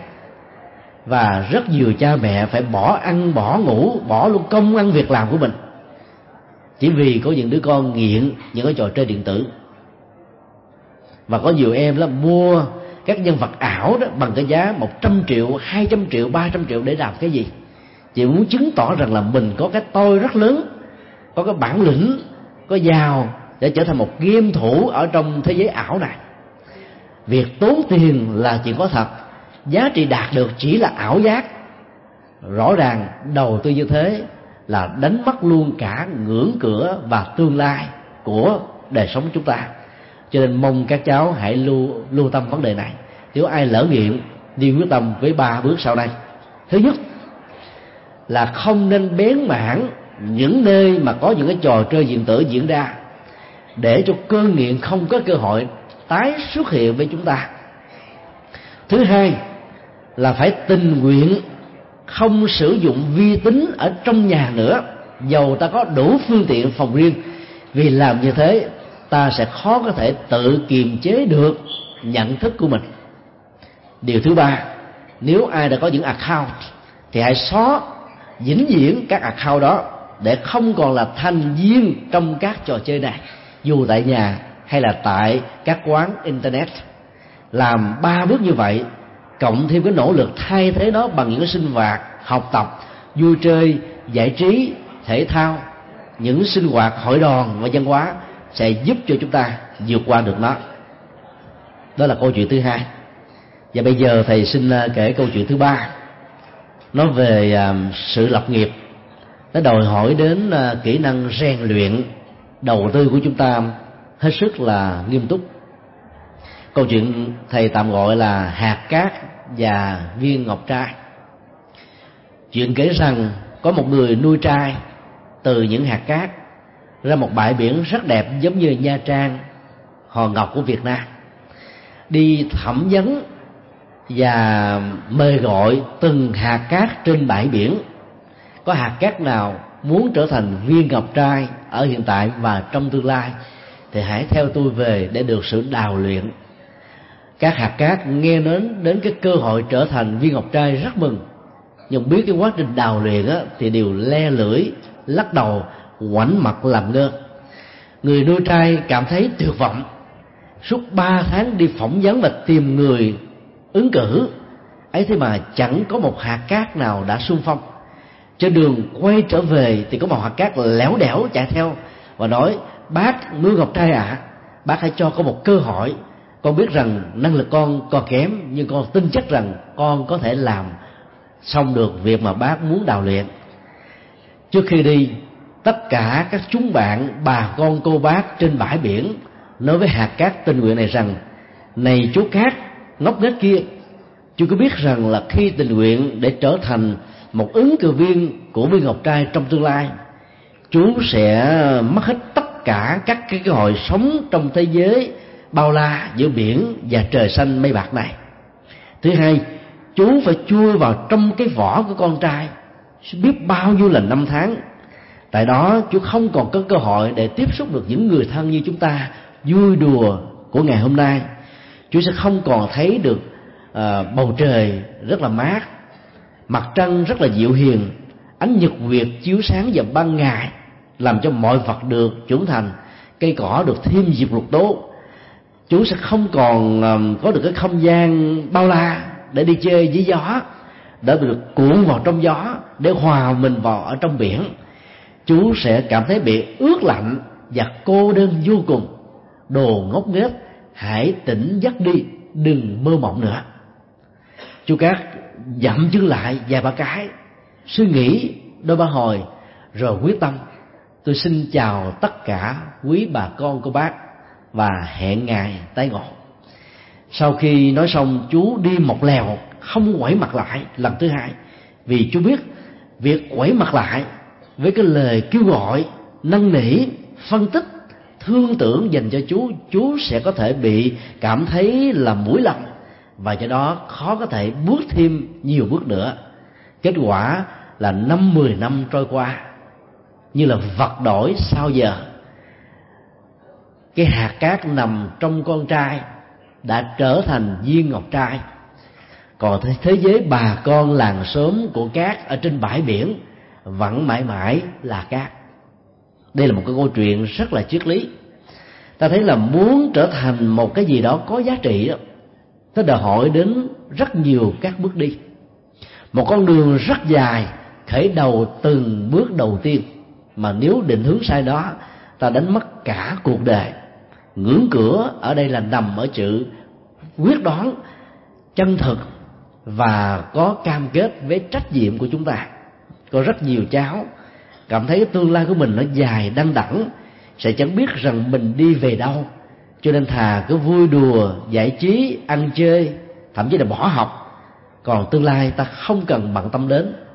Và rất nhiều cha mẹ phải bỏ ăn, bỏ ngủ, bỏ luôn công ăn việc làm của mình, chỉ vì có những đứa con nghiện những cái trò chơi điện tử. Và có nhiều em là mua các nhân vật ảo đó bằng cái giá 100 triệu, 200 triệu, 300 triệu để làm cái gì? Chỉ muốn chứng tỏ rằng là mình có cái tôi rất lớn, có cái bản lĩnh, có giàu, để trở thành một game thủ ở trong thế giới ảo này. Việc tốn tiền là chuyện có thật, giá trị đạt được chỉ là ảo giác. Rõ ràng đầu tư như thế là đánh mất luôn cả ngưỡng cửa và tương lai của đời sống chúng ta. Cho nên mong các cháu hãy lưu tâm vấn đề này. Nếu ai lỡ nghiện, đi quyết tâm với 3 bước sau đây. Thứ nhất là không nên bén mảng những nơi mà có những cái trò chơi điện tử diễn ra, để cho cơn nghiện không có cơ hội tái xuất hiện với chúng ta. Thứ hai là phải tình nguyện không sử dụng vi tính ở trong nhà nữa, dầu ta có đủ phương tiện phòng riêng, vì làm như thế ta sẽ khó có thể tự kiềm chế được nhận thức của mình. Điều thứ ba, nếu ai đã có những account thì hãy xóa vĩnh viễn các account đó, để không còn là thành viên trong các trò chơi này, dù tại nhà hay là tại các quán internet. Làm 3 bước như vậy, cộng thêm cái nỗ lực thay thế nó bằng những cái sinh hoạt, học tập, vui chơi, giải trí, thể thao, những sinh hoạt hội đoàn và văn hóa, sẽ giúp cho chúng ta vượt qua được nó. Đó là câu chuyện thứ hai. Và bây giờ thầy xin kể câu chuyện thứ ba. Nó về sự lập nghiệp. Nó đòi hỏi đến kỹ năng rèn luyện, đầu tư của chúng ta hết sức là nghiêm túc. Câu chuyện thầy tạm gọi là hạt cát và viên ngọc trai. Chuyện kể rằng có một người nuôi trai từ những hạt cát ra một bãi biển rất đẹp, giống như Nha Trang, Hòn Ngọc của Việt Nam, đi thẩm vấn và mời gọi từng hạt cát trên bãi biển. Có hạt cát nào muốn trở thành viên ngọc trai ở hiện tại và trong tương lai thì hãy theo tôi về để được sự đào luyện. Các hạt cát nghe đến cái cơ hội trở thành viên ngọc trai rất mừng, nhưng biết cái quá trình đào luyện thì đều le lưỡi, lắc đầu, ngoảnh mặt làm ngơ. Người nuôi trai cảm thấy tuyệt vọng. Suốt 3 tháng đi phỏng vấn và tìm người ứng cử ấy, thế mà chẳng có một hạt cát nào đã xung phong. Trên đường quay trở về thì có một hạt cát lẻo đẻo chạy theo và nói: bác nuôi ngọc trai ạ, bác hãy cho con một cơ hội. Con biết rằng năng lực con còn kém, nhưng con tin chắc rằng con có thể làm xong được việc mà bác muốn đào luyện. Trước khi đi, tất cả các chúng bạn, bà con cô bác trên bãi biển nói với hạt cát tình nguyện này rằng: này chú cát ngốc nghếch kia, chú có biết rằng là khi tình nguyện để trở thành một ứng cử viên của viên ngọc trai trong tương lai, chú sẽ mất hết tất cả các cái cơ hội sống trong thế giới bao la giữa biển và trời xanh mây bạc này. Thứ hai, chú phải chui vào trong cái vỏ của con trai biết bao nhiêu là năm tháng. Tại đó chú không còn có cơ hội để tiếp xúc được những người thân như chúng ta, vui đùa của ngày hôm nay. Chú sẽ không còn thấy được bầu trời rất là mát, mặt trăng rất là dịu hiền, ánh nhật nguyệt chiếu sáng vào ban ngày, làm cho mọi vật được trưởng thành, cây cỏ được thêm diệp lục tố. Chú sẽ không còn có được cái không gian bao la để đi chơi với gió, để được cuộn vào trong gió, để hòa mình vào ở trong biển. Chú sẽ cảm thấy bị ướt lạnh và cô đơn vô cùng. Đồ ngốc nghếch, hãy tỉnh giấc đi, đừng mơ mộng nữa. Chú cát dậm chân lại vài ba cái, suy nghĩ đôi ba hồi, rồi quyết tâm: tôi xin chào tất cả quý bà con cô bác và hẹn ngày tái ngộ. Sau khi nói xong, chú đi một lèo, không quay mặt lại lần thứ hai, vì chú biết việc quay mặt lại với cái lời kêu gọi năn nỉ, phân tích, thương tưởng dành cho chú sẽ có thể bị cảm thấy là mũi lòng, và do đó khó có thể bước thêm nhiều bước nữa. Kết quả là 5-10 năm trôi qua như là vật đổi sau giờ. Cái hạt cát nằm trong con trai đã trở thành viên ngọc trai, còn thế giới bà con làng xóm của cát ở trên bãi biển vẫn mãi mãi là cát. Đây là một cái câu chuyện rất là triết lý. Ta thấy là muốn trở thành một cái gì đó có giá trị đó, nó đòi hỏi đến rất nhiều các bước đi. Một con đường rất dài khởi đầu từng bước đầu tiên, mà nếu định hướng sai đó, ta đánh mất cả cuộc đời. Ngưỡng cửa ở đây là nằm ở sự quyết đoán chân thực và có cam kết với trách nhiệm của chúng ta. Có rất nhiều cháu cảm thấy tương lai của mình nó dài đăng đẳng, sẽ chẳng biết rằng mình đi về đâu, cho nên thà cứ vui đùa, giải trí, ăn chơi, thậm chí là bỏ học. Còn tương lai ta không cần bận tâm đến,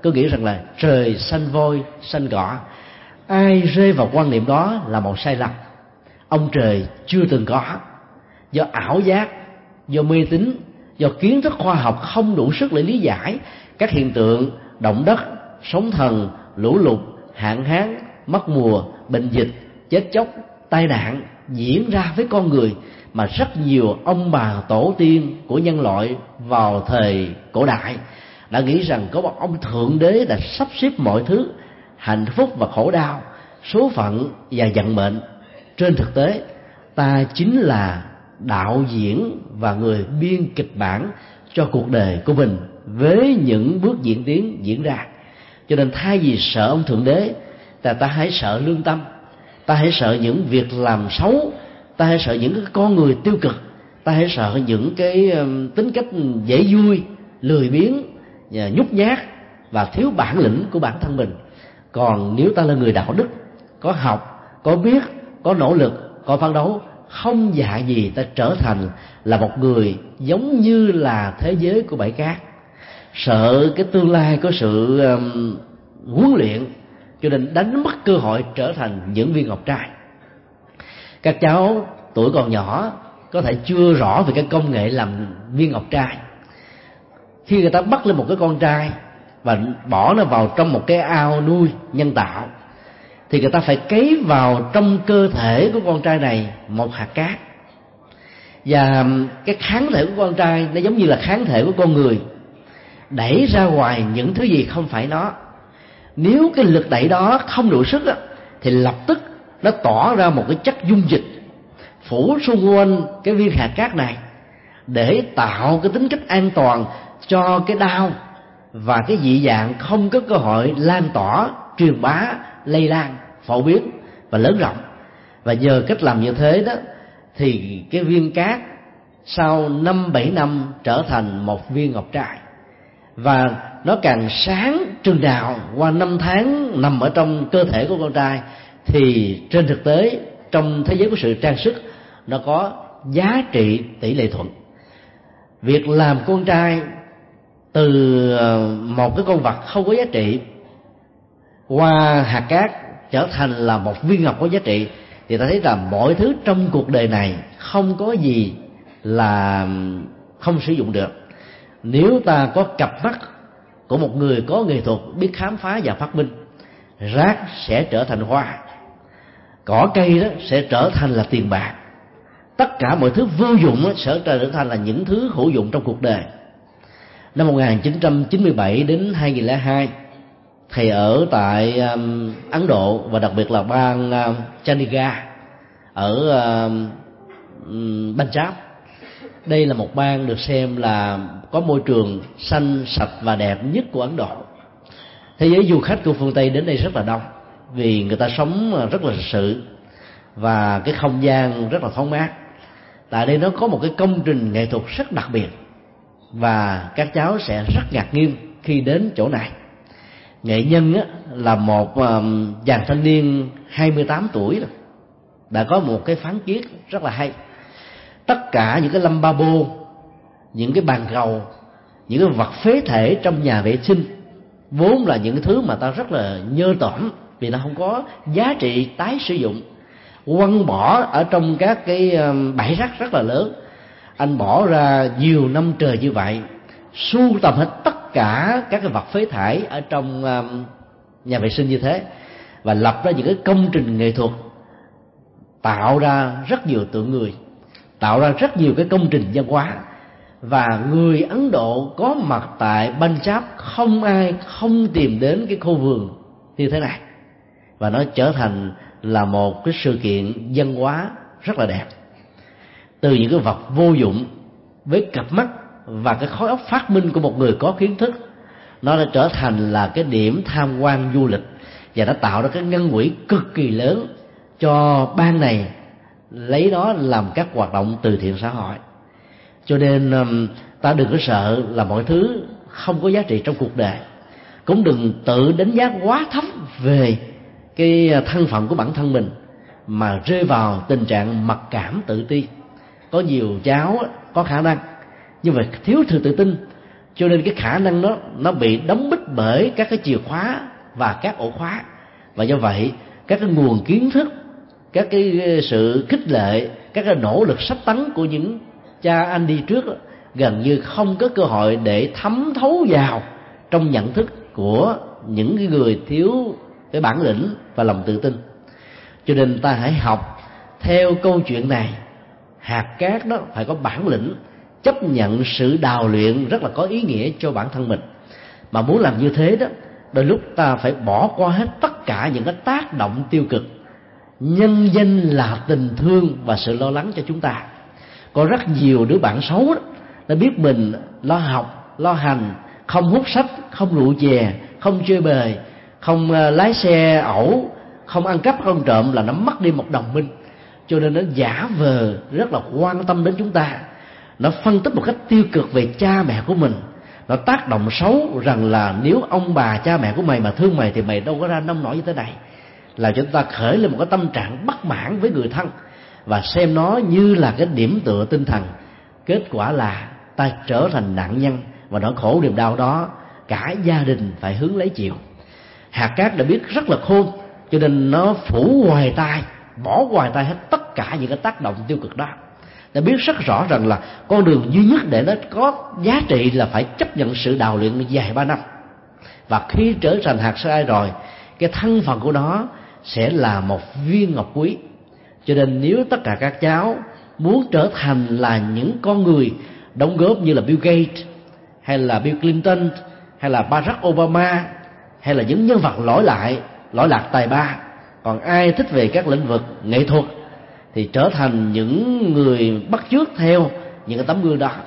cứ nghĩ rằng là trời xanh voi xanh cỏ. Ai rơi vào quan niệm đó là một sai lầm. Ông trời chưa từng có. Do ảo giác, do mê tín, do kiến thức khoa học không đủ sức để lý giải các hiện tượng động đất, sóng thần, lũ lụt, hạn hán, mất mùa, bệnh dịch, chết chóc, tai nạn diễn ra với con người mà rất nhiều ông bà tổ tiên của nhân loại vào thời cổ đại đã nghĩ rằng có một ông thượng đế đã sắp xếp mọi thứ, hạnh phúc và khổ đau, số phận và vận mệnh. Trên thực tế, ta chính là đạo diễn và người biên kịch bản cho cuộc đời của mình với những bước diễn tiến diễn ra. Cho nên thay vì sợ ông thượng đế, ta hãy sợ lương tâm, ta hãy sợ những việc làm xấu, ta hãy sợ những cái con người tiêu cực, ta hãy sợ những cái tính cách dễ vui, lười biếng, nhút nhát và thiếu bản lĩnh của bản thân mình. Còn nếu ta là người đạo đức, có học, có biết, có nỗ lực, có phấn đấu, không dạ gì ta trở thành là một người giống như là thế giới của bãi cát. Sợ cái tương lai có sự huấn luyện, cho nên đánh mất cơ hội trở thành những viên ngọc trai. Các cháu tuổi còn nhỏ có thể chưa rõ về cái công nghệ làm viên ngọc trai. Khi người ta bắt lên một cái con trai và bỏ nó vào trong một cái ao nuôi nhân tạo, thì người ta phải cấy vào trong cơ thể của con trai này một hạt cát. Và cái kháng thể của con trai nó giống như là kháng thể của con người, đẩy ra ngoài những thứ gì không phải nó. Nếu cái lực đẩy đó không đủ sức thì lập tức nó tỏ ra một cái chất dung dịch phủ xung quanh cái viên hạt cát này để tạo cái tính cách an toàn cho cái đau và cái dị dạng không có cơ hội lan tỏa, truyền bá, lây lan, phổ biến và lớn rộng. Và nhờ cách làm như thế đó thì cái viên cát sau 5-7 năm trở thành một viên ngọc trai. Và nó càng sáng chừng nào qua 5 tháng nằm ở trong cơ thể của con trai thì trên thực tế trong thế giới của sự trang sức nó có giá trị tỷ lệ thuận. Việc làm con trai từ một cái con vật không có giá trị qua hạt cát trở thành là một viên ngọc có giá trị, thì ta thấy là mọi thứ trong cuộc đời này không có gì là không sử dụng được. Nếu ta có cặp mắt của một người có nghệ thuật biết khám phá và phát minh, rác sẽ trở thành hoa, cỏ cây đó sẽ trở thành là tiền bạc, tất cả mọi thứ vô dụng sẽ trở thành là những thứ hữu dụng trong cuộc đời. Năm 1997 đến 2002, thầy ở tại Ấn Độ và đặc biệt là bang Chandigarh ở Punjab. Đây là một bang được xem là có môi trường xanh, sạch và đẹp nhất của Ấn Độ. Thế giới du khách của phương Tây đến đây rất là đông vì người ta sống rất là lịch sự và cái không gian rất là thoáng mát. Tại đây nó có một cái công trình nghệ thuật rất đặc biệt và các cháu sẽ rất ngạc nhiên khi đến chỗ này. Nghệ nhân là một chàng thanh niên 28 tuổi rồi, đã có một cái phán kiết rất là hay. Tất cả những cái lâm ba bô, những cái bàn gầu, những cái vật phế thể trong nhà vệ sinh vốn là những thứ mà ta rất là nhơ tởm vì nó không có giá trị tái sử dụng, quăng bỏ ở trong các cái bãi rác rất là lớn. Anh bỏ ra nhiều năm trời như vậy, sưu tầm hết tất cả các cái vật phế thải ở trong nhà vệ sinh như thế và lập ra những cái công trình nghệ thuật, tạo ra rất nhiều tượng người, tạo ra rất nhiều cái công trình văn hóa. Và người Ấn Độ có mặt tại Punjab không ai không tìm đến cái khu vườn như thế này, và nó trở thành là một cái sự kiện văn hóa rất là đẹp. Từ những cái vật vô dụng với cặp mắt và cái khối óc phát minh của một người có kiến thức, nó đã trở thành là cái điểm tham quan du lịch và đã tạo ra cái ngân quỹ cực kỳ lớn cho bang này lấy đó làm các hoạt động từ thiện xã hội. Cho nên ta đừng có sợ là mọi thứ không có giá trị trong cuộc đời, cũng đừng tự đánh giá quá thấp về cái thân phận của bản thân mình mà rơi vào tình trạng mặc cảm tự ti. Có nhiều cháu có khả năng nhưng mà thiếu sự tự tin, cho nên cái khả năng đó nó bị đóng bít bởi các cái chìa khóa và các ổ khóa. Và do vậy các cái nguồn kiến thức, các cái sự khích lệ, các cái nỗ lực sách tấn của những cha anh đi trước gần như không có cơ hội để thấm thấu vào trong nhận thức của những cái người thiếu cái bản lĩnh và lòng tự tin. Cho nên ta hãy học theo câu chuyện này. Hạt cát đó phải có bản lĩnh, chấp nhận sự đào luyện rất là có ý nghĩa cho bản thân mình. Mà muốn làm như thế đó, đôi lúc ta phải bỏ qua hết tất cả những cái tác động tiêu cực, nhân danh là tình thương và sự lo lắng cho chúng ta. Có rất nhiều đứa bạn xấu đó, nó biết mình lo học, lo hành, không hút sách, không rượu chè, không chơi bời, không lái xe ẩu, không ăn cắp, không trộm là nó mất đi một đồng minh. Cho nên nó giả vờ rất là quan tâm đến chúng ta. Nó phân tích một cách tiêu cực về cha mẹ của mình. Nó tác động xấu rằng là nếu ông bà cha mẹ của mày mà thương mày thì mày đâu có ra nông nổi như thế này, làm cho chúng ta khởi lên một cái tâm trạng bất mãn với người thân và xem nó như là cái điểm tựa tinh thần. Kết quả là ta trở thành nạn nhân, và nỗi khổ niềm đau đó cả gia đình phải hứng lấy chịu. Hạt cát đã biết rất là khôn, cho nên nó phủ ngoài tai, bỏ ngoài tai hết tất cả những cái tác động tiêu cực đó. Đã biết rất rõ rằng là con đường duy nhất để nó có giá trị là phải chấp nhận sự đào luyện dài 3 năm. Và khi trở thành hạt sai rồi, cái thân phận của nó sẽ là một viên ngọc quý. Cho nên nếu tất cả các cháu muốn trở thành là những con người đóng góp như là Bill Gates, hay là Bill Clinton, hay là Barack Obama, hay là những nhân vật lỗi lạc tài ba, còn ai thích về các lĩnh vực nghệ thuật thì trở thành những người bắt chước theo những cái tấm gương đó.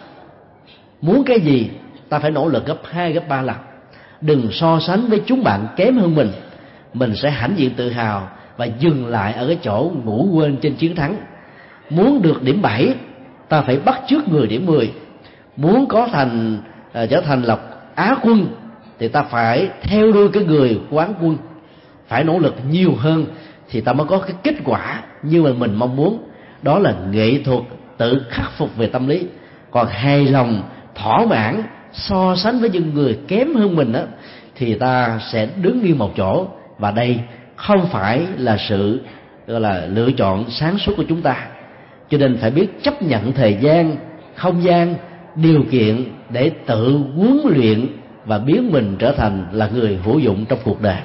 Muốn cái gì ta phải nỗ lực gấp 2, gấp 3 lần. Đừng so sánh với chúng bạn kém hơn mình sẽ hãnh diện tự hào và dừng lại ở cái chỗ ngủ quên trên chiến thắng. Muốn được điểm 7 ta phải bắt chước người điểm 10. Muốn trở thành là Á quân thì ta phải theo đuôi cái người quán quân. Phải nỗ lực nhiều hơn thì ta mới có cái kết quả như mà mình mong muốn. Đó là nghệ thuật tự khắc phục về tâm lý. Còn hài lòng, thỏa mãn, so sánh với những người kém hơn mình đó, thì ta sẽ đứng yên một chỗ. Và đây không phải là sự gọi là lựa chọn sáng suốt của chúng ta. Cho nên phải biết chấp nhận thời gian, không gian, điều kiện để tự huấn luyện và biến mình trở thành là người hữu dụng trong cuộc đời.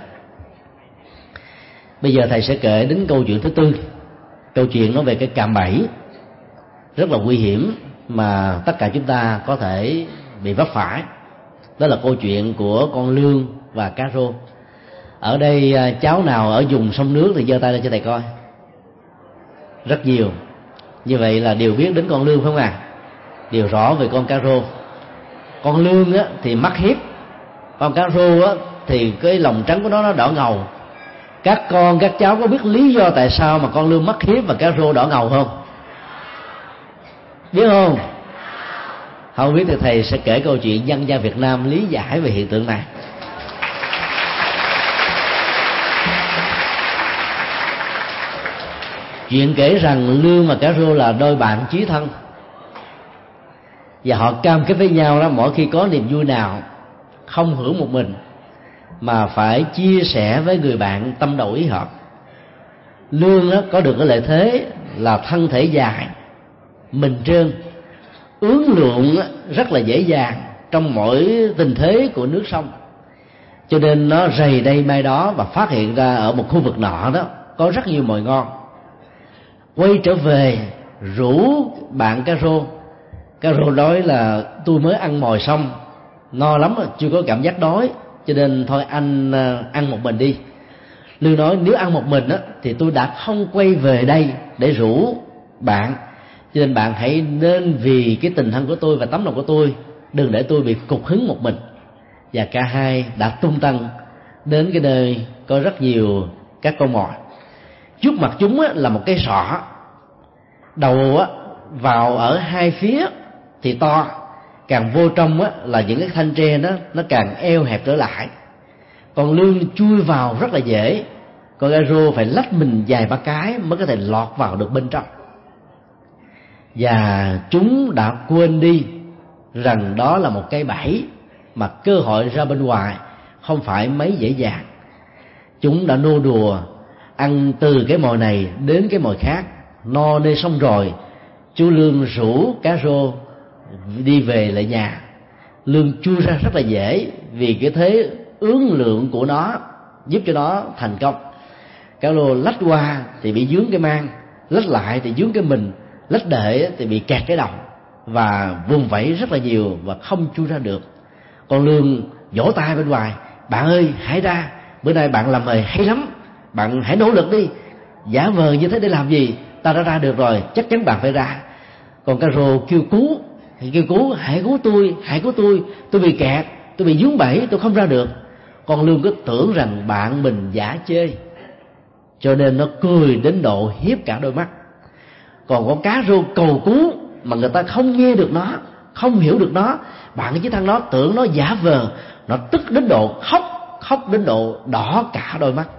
Bây giờ thầy sẽ kể đến câu chuyện thứ tư. Câu chuyện nói về cái cạm bẫy rất là nguy hiểm mà tất cả chúng ta có thể bị vấp phải. Đó là câu chuyện của con lươn và cá rô. Ở đây cháu nào ở vùng sông nước thì giơ tay lên cho thầy coi. Rất nhiều. Như vậy là đều biết đến con lươn phải không ạ? Đều rõ về con cá rô. Con lươn á thì mắt hiếp, con cá rô á thì cái lòng trắng của nó đỏ ngầu. Các cháu có biết lý do tại sao mà con lươn mắt hiếp và cá rô đỏ ngầu không? Biết không? Không biết thì thầy sẽ kể câu chuyện dân gian Việt Nam lý giải về hiện tượng này. Chuyện kể rằng lươn và cá rô là đôi bạn chí thân, và họ cam kết với nhau đó, mỗi khi có niềm vui nào không hưởng một mình mà phải chia sẻ với người bạn tâm đầu ý hợp. Lươn đó có được cái lợi thế là thân thể dài, mình trơn, ướn lượn rất là dễ dàng trong mỗi tình thế của nước sông. Cho nên nó rầy đây mai đó và phát hiện ra ở một khu vực nọ đó có rất nhiều mồi ngon. Quay trở về rủ bạn cá rô. Cá rô nói là tôi mới ăn mồi xong, no lắm, chưa có cảm giác đói, cho nên thôi anh ăn một mình đi. Lươn nói nếu ăn một mình á, thì tôi đã không quay về đây để rủ bạn, cho nên bạn hãy nên vì cái tình thân của tôi và tấm lòng của tôi, đừng để tôi bị cục hứng một mình. Và cả hai đã tung tăng đến cái nơi có rất nhiều các con mồi. Trước mặt chúng á, là một cái sọ, đầu á, vào ở hai phía thì to, càng vô trong á, là những cái thanh tre đó nó càng eo hẹp trở lại. Còn lươn chui vào rất là dễ, còn cá rô phải lách mình vài ba cái mới có thể lọt vào được bên trong. Và chúng đã quên đi rằng đó là một cái bẫy mà cơ hội ra bên ngoài không phải mấy dễ dàng. Chúng đã nô đùa ăn từ cái mồi này đến cái mồi khác, no nê xong rồi chú Lương rủ cá rô đi về lại nhà. Lương chui ra rất là dễ vì cái thế ương lượng của nó giúp cho nó thành công. Cá rô lách qua thì bị dướng cái mang, lách lại thì dướng cái mình, lách đệ thì bị kẹt cái đầu và vùng vẫy rất là nhiều và không chui ra được. Còn Lương vỗ tay bên ngoài: bạn ơi hãy ra, bữa nay bạn làm nghề hay lắm, bạn hãy nỗ lực đi, giả vờ như thế để làm gì, ta đã ra được rồi, chắc chắn bạn phải ra. Còn cá rô kêu cứu, hãy cứu tôi bị kẹt, tôi bị vướng bẫy, tôi không ra được. Con Lương cứ tưởng rằng bạn mình giả chê, cho nên nó cười đến độ hiếp cả đôi mắt. Còn con cá rô cầu cứu mà người ta không nghe được nó, không hiểu được nó, bạn với thằng nó tưởng nó giả vờ, nó tức đến độ khóc đến độ đỏ cả đôi mắt.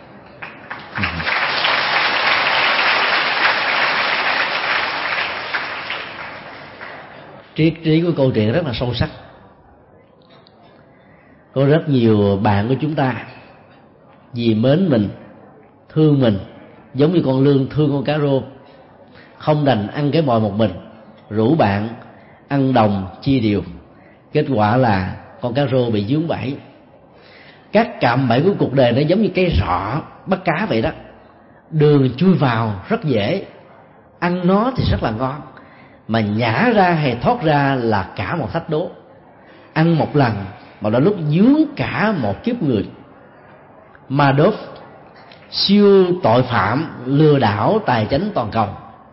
Triết lý của câu chuyện rất là sâu sắc. Có rất nhiều bạn của chúng ta vì mến mình, thương mình, giống như con Lương thương con cá rô, không đành ăn cái mồi một mình, rủ bạn ăn đồng chia đều. Kết quả là con cá rô bị vướng bẫy. Các cạm bẫy của cuộc đời nó giống như cây rọ bắt cá vậy đó, đường chui vào rất dễ, ăn nó thì rất là ngon, mà nhả ra hay thoát ra là cả một thách đố. Ăn một lần mà đôi lúc dướng cả một kiếp người. Madoff, siêu tội phạm lừa đảo tài chính toàn cầu,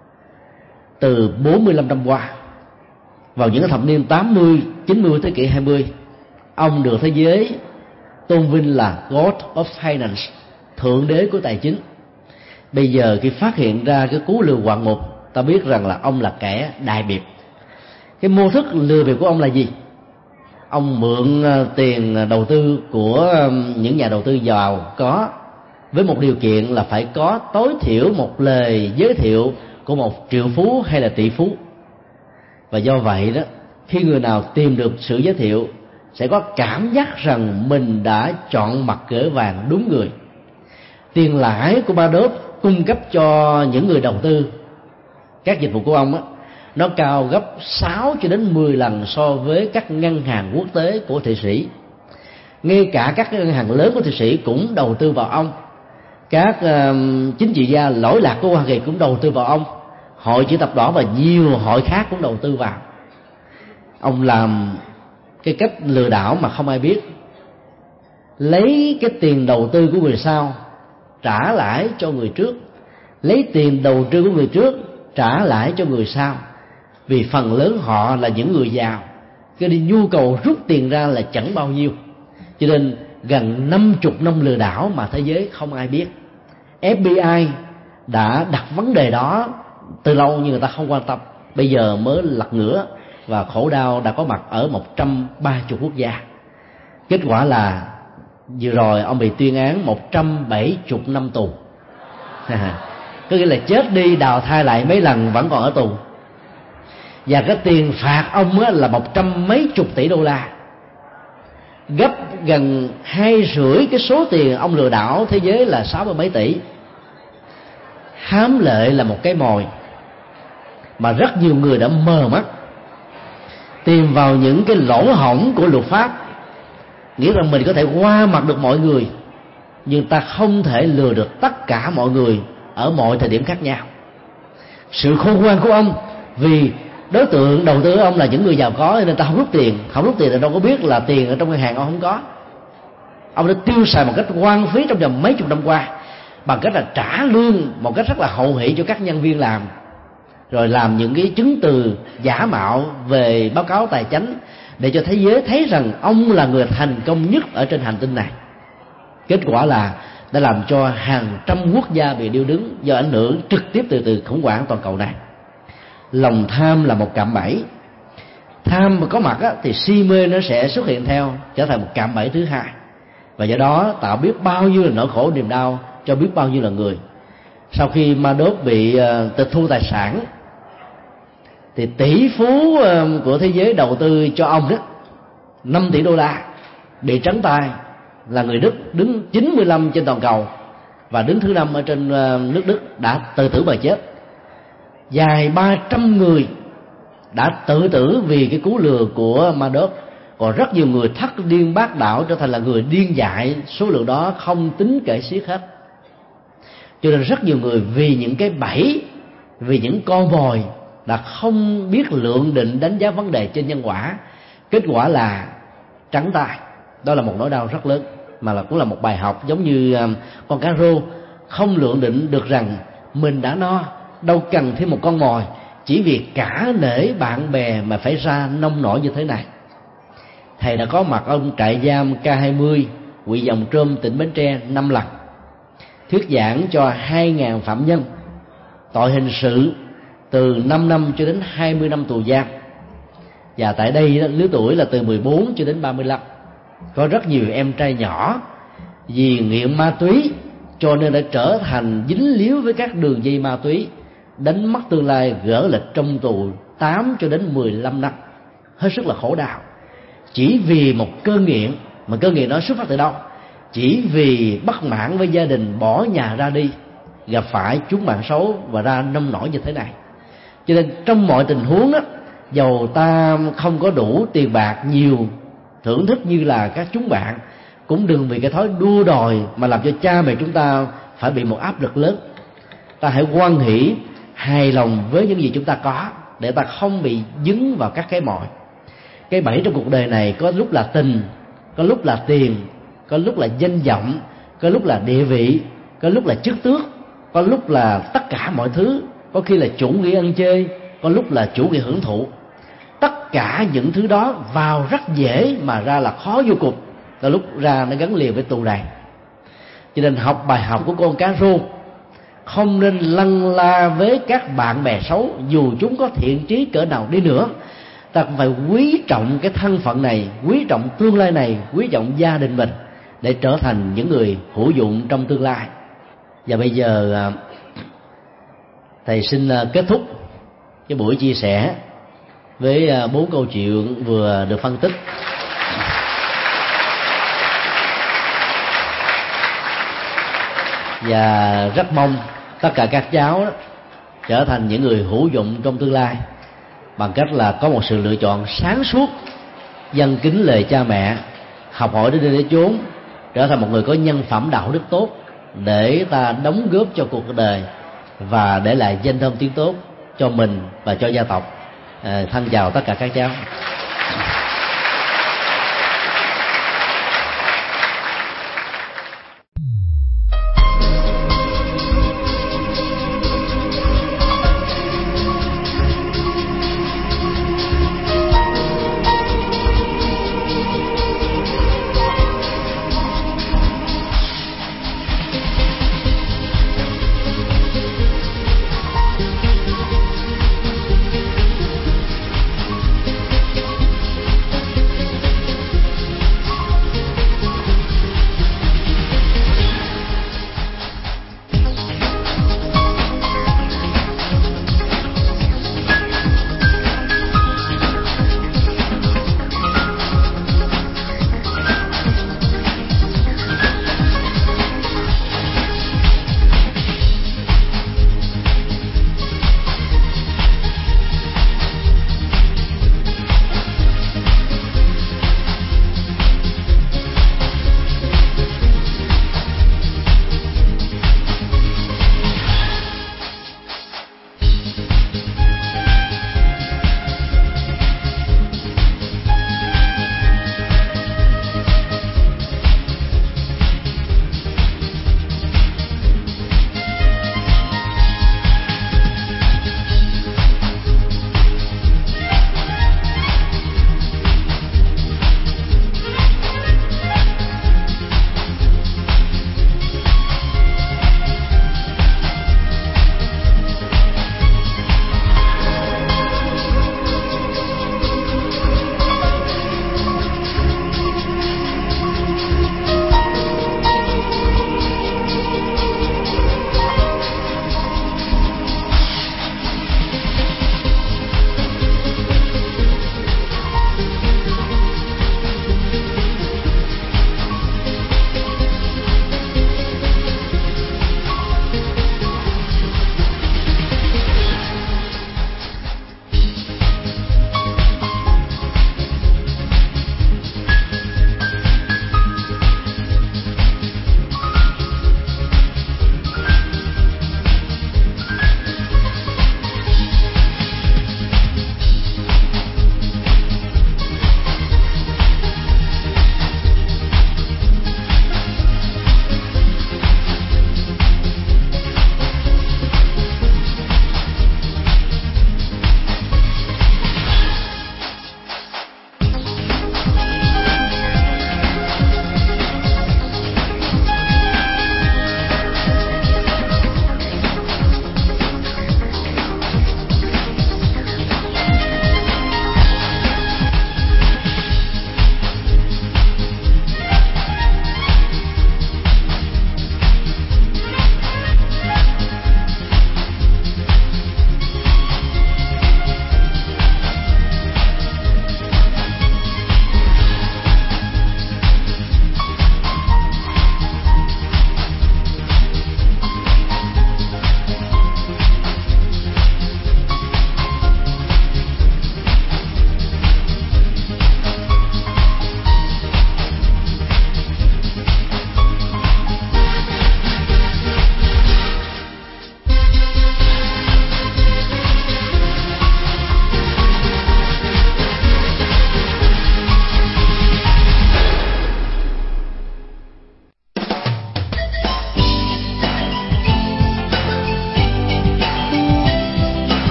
từ 45 năm qua, vào những thập niên 80, 90 thế kỷ 20, ông được thế giới tôn vinh là God of Finance, thượng đế của tài chính. Bây giờ khi phát hiện ra cái cú lừa ngoạn mục, ta biết rằng là ông là kẻ đại biệt. Cái mô thức lừa bịp của ông là gì? Ông mượn tiền đầu tư của những nhà đầu tư giàu có, với một điều kiện là phải có tối thiểu một lời giới thiệu của một triệu phú hay là tỷ phú. Và do vậy đó, khi người nào tìm được sự giới thiệu sẽ có cảm giác rằng mình đã chọn mặt cỡ vàng đúng người. Tiền lãi của Madoff cung cấp cho những người đầu tư các dịch vụ của ông á, nó cao gấp 6 cho đến 10 lần so với các ngân hàng quốc tế của Thụy Sĩ. Ngay cả các ngân hàng lớn của Thụy Sĩ cũng đầu tư vào ông. Các chính trị gia lỗi lạc của Hoa Kỳ cũng đầu tư vào ông. Hội Chữ Thập Đỏ và nhiều hội khác cũng đầu tư vào. Ông làm cái cách lừa đảo mà không ai biết, lấy cái tiền đầu tư của người sau trả lãi cho người trước, lấy tiền đầu tư của người trước trả lãi cho người sau. Vì phần lớn họ là những người giàu, cho nên nhu cầu rút tiền ra là chẳng bao nhiêu, cho nên gần 50 năm lừa đảo mà thế giới không ai biết. FBI đã đặt vấn đề đó từ lâu nhưng người ta không quan tâm, bây giờ mới lật ngửa và khổ đau đã có mặt ở 130 quốc gia. Kết quả là vừa rồi ông bị tuyên án 170 năm tù. Có nghĩa là chết đi đào thai lại mấy lần vẫn còn ở tù. Và cái tiền phạt ông là 100 mấy chục tỷ đô la, gấp gần 2,5 cái số tiền ông lừa đảo thế giới là 60 mấy tỷ. Hám lợi là một cái mồi mà rất nhiều người đã mờ mắt, tìm vào những cái lỗ hổng của luật pháp, nghĩ rằng mình có thể qua mặt được mọi người, nhưng ta không thể lừa được tất cả mọi người ở mọi thời điểm khác nhau. Sự khôn ngoan của ông, vì đối tượng đầu tư của ông là những người giàu có nên ta không rút tiền thì đâu có biết là tiền ở trong ngân hàng ông không có. Ông đã tiêu xài một cách hoang phí trong vòng mấy chục năm qua bằng cách là trả lương một cách rất là hậu hỷ cho các nhân viên làm, rồi làm những cái chứng từ giả mạo về báo cáo tài chính để cho thế giới thấy rằng ông là người thành công nhất ở trên hành tinh này. Kết quả là đã làm cho hàng trăm quốc gia bị điêu đứng do ảnh hưởng trực tiếp từ khủng hoảng toàn cầu này. Lòng tham là một cạm bẫy. Tham mà có mặt thì si mê nó sẽ xuất hiện theo, trở thành một cạm bẫy thứ hai, và do đó tạo biết bao nhiêu là nỗi khổ niềm đau cho biết bao nhiêu là người. Sau khi Madoff bị tịch thu tài sản thì tỷ phú của thế giới đầu tư cho ông đó 5 tỷ đô la bị trắng tay, là người Đức đứng 95 trên toàn cầu và đứng thứ 5 ở trên nước Đức, đã tự tử mà chết. Dài 300 người đã tự tử vì cái cú lừa của Madoff. Còn rất nhiều người thất điên bát đảo trở thành là người điên dại, số lượng đó không tính kể xiết hết. Cho nên rất nhiều người vì những cái bẫy, vì những con mồi đã không biết lượng định đánh giá vấn đề trên nhân quả, kết quả là trắng tay. Đó là một nỗi đau rất lớn, mà cũng là một bài học. Giống như con cá rô không lượng định được rằng mình đã no, đâu cần thêm một con mồi, chỉ vì cả nể bạn bè mà phải ra nông nổi như thế này. Thầy đã có mặt ông trại giam K20 huyện Giồng Trôm, tỉnh Bến Tre 5 lần, thuyết giảng cho 2.000 phạm nhân tội hình sự từ 5 năm cho đến 20 năm tù giam. Và tại đây lứa tuổi là từ 14 cho đến 35. Có rất nhiều em trai nhỏ vì nghiện ma túy cho nên đã trở thành dính líu với các đường dây ma túy, đánh mất tương lai, gỡ lịch trong tù 8 cho đến 15 năm, hết sức là khổ đau. Chỉ vì một cơn nghiện, mà cơn nghiện đó xuất phát từ đâu? Chỉ vì bất mãn với gia đình, bỏ nhà ra đi, gặp phải chúng bạn xấu và ra nông nổi như thế này. Cho nên trong mọi tình huống đó, dầu ta không có đủ tiền bạc nhiều thưởng thức như là các chúng bạn, cũng đừng vì cái thói đua đòi mà làm cho cha mẹ chúng ta phải bị một áp lực lớn. Ta hãy hoan hỷ, hài lòng với những gì chúng ta có, để ta không bị dứng vào các cái mồi. Cái bẫy trong cuộc đời này có lúc là tình, có lúc là tiền, có lúc là danh vọng, có lúc là địa vị, có lúc là chức tước, có lúc là tất cả mọi thứ, có khi là chủ nghĩa ăn chơi, có lúc là chủ nghĩa hưởng thụ. Tất cả những thứ đó vào rất dễ mà ra là khó vô cùng, là lúc ra nó gắn liền với tù đày. Cho nên học bài học của con cá rô, không nên lăn la với các bạn bè xấu, dù chúng có thiện trí cỡ nào đi nữa. Ta cũng phải quý trọng cái thân phận này, quý trọng tương lai này, quý trọng gia đình mình, để trở thành những người hữu dụng trong tương lai. Và bây giờ thầy xin kết thúc cái buổi chia sẻ với 4 câu chuyện vừa được phân tích. Và rất mong tất cả các cháu đó trở thành những người hữu dụng trong tương lai, bằng cách là có một sự lựa chọn sáng suốt, dâng kính lời cha mẹ, học hỏi đến nơi đến chốn, trở thành một người có nhân phẩm đạo đức tốt, để ta đóng góp cho cuộc đời và để lại danh thơm tiếng tốt cho mình và cho gia tộc. Thân chào tất cả các cháu.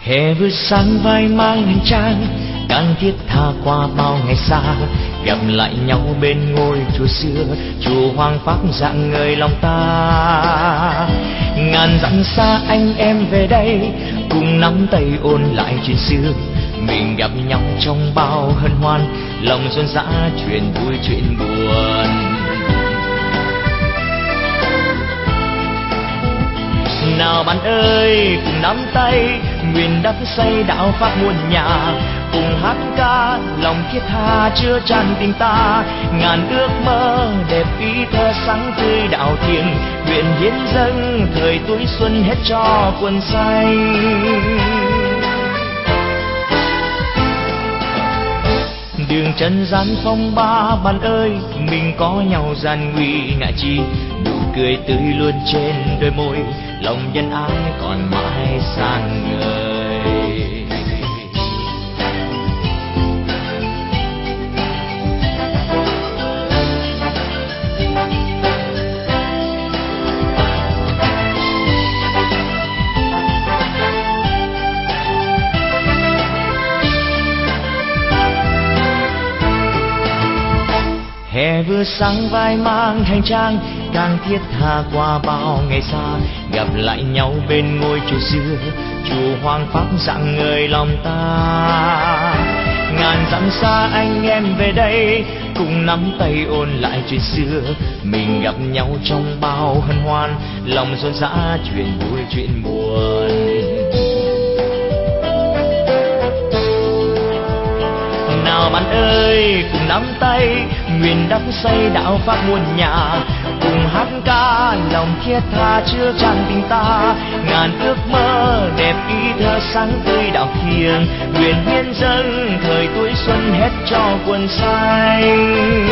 Hè vừa sáng vai mang hành trang, càng thiết tha qua bao ngày xa, gặp lại nhau bên ngôi chùa xưa, chùa hoang phác rạng ngời lòng ta. Ngàn dặm xa anh em về đây, cùng nắm tay ôn lại chuyện xưa. Mình gặp nhau trong bao hân hoan, lòng xuân dã chuyện vui chuyện buồn. Nào bạn ơi cùng nắm tay, nguyện đắp xây đạo pháp muôn nhà, cùng hát ca lòng thiết tha chứa tràn tình ta. Ngàn ước mơ đẹp ý thơ sáng tươi đạo thiêng, nguyện hiến dâng thời tuổi xuân hết cho quần xanh. Đường trần gian phong ba bạn ơi, mình có nhau gian nguy ngại chi, nụ cười tươi luôn trên đôi môi, lòng nhân ái còn mãi sang ngời. Hè vừa sáng vai mang hành trang, càng thiết tha qua bao ngày xa, gặp lại nhau bên ngôi chùa xưa, chùa hoang phác rạng ngời lòng ta. Ngàn dặm xa anh em về đây, cùng nắm tay ôn lại chuyện xưa. Mình gặp nhau trong bao hân hoan, lòng rộn rã chuyện vui chuyện buồn. Nào bạn ơi cùng nắm tay, nguyện đắp xây đạo pháp muôn nhà, cùng hát ca lòng thiết tha chứa tràn tình ta. Ngàn ước mơ đẹp ý thơ sáng tươi đạo thiêng, nguyện hiến dâng thời tuổi xuân hết cho quần xanh.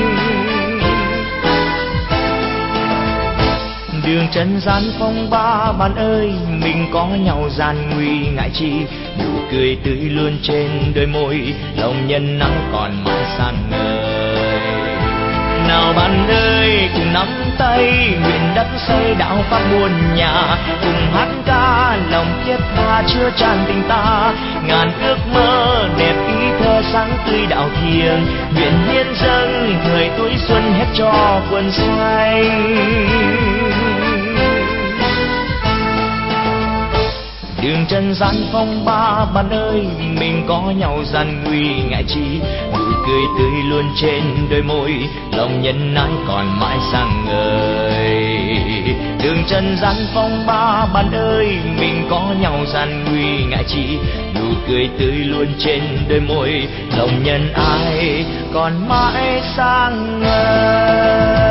Đường trần gian phong ba bạn ơi, mình có nhau gian nguy ngại chi, nụ cười tươi luôn trên đôi môi, lòng nhân ái còn mãi sáng ngời. Nào bạn ơi cùng nắm tay, nguyện đắp xây đạo pháp muôn nhà, cùng hát ca lòng thiết tha chứa tràn tình ta. Ngàn ước mơ đẹp ý thơ sáng tươi đạo thiêng, nguyện hiến dâng thời tuổi xuân hết cho quần xanh. Đường trần gian phong ba bạn ơi, mình có nhau gian nguy ngại chi, nụ cười tươi luôn trên đôi môi, lòng nhân ái còn mãi sáng ngời. Đường trần gian phong ba bạn ơi, mình có nhau gian nguy ngại chi, nụ cười tươi luôn trên đôi môi, lòng nhân ái còn mãi sáng ngời.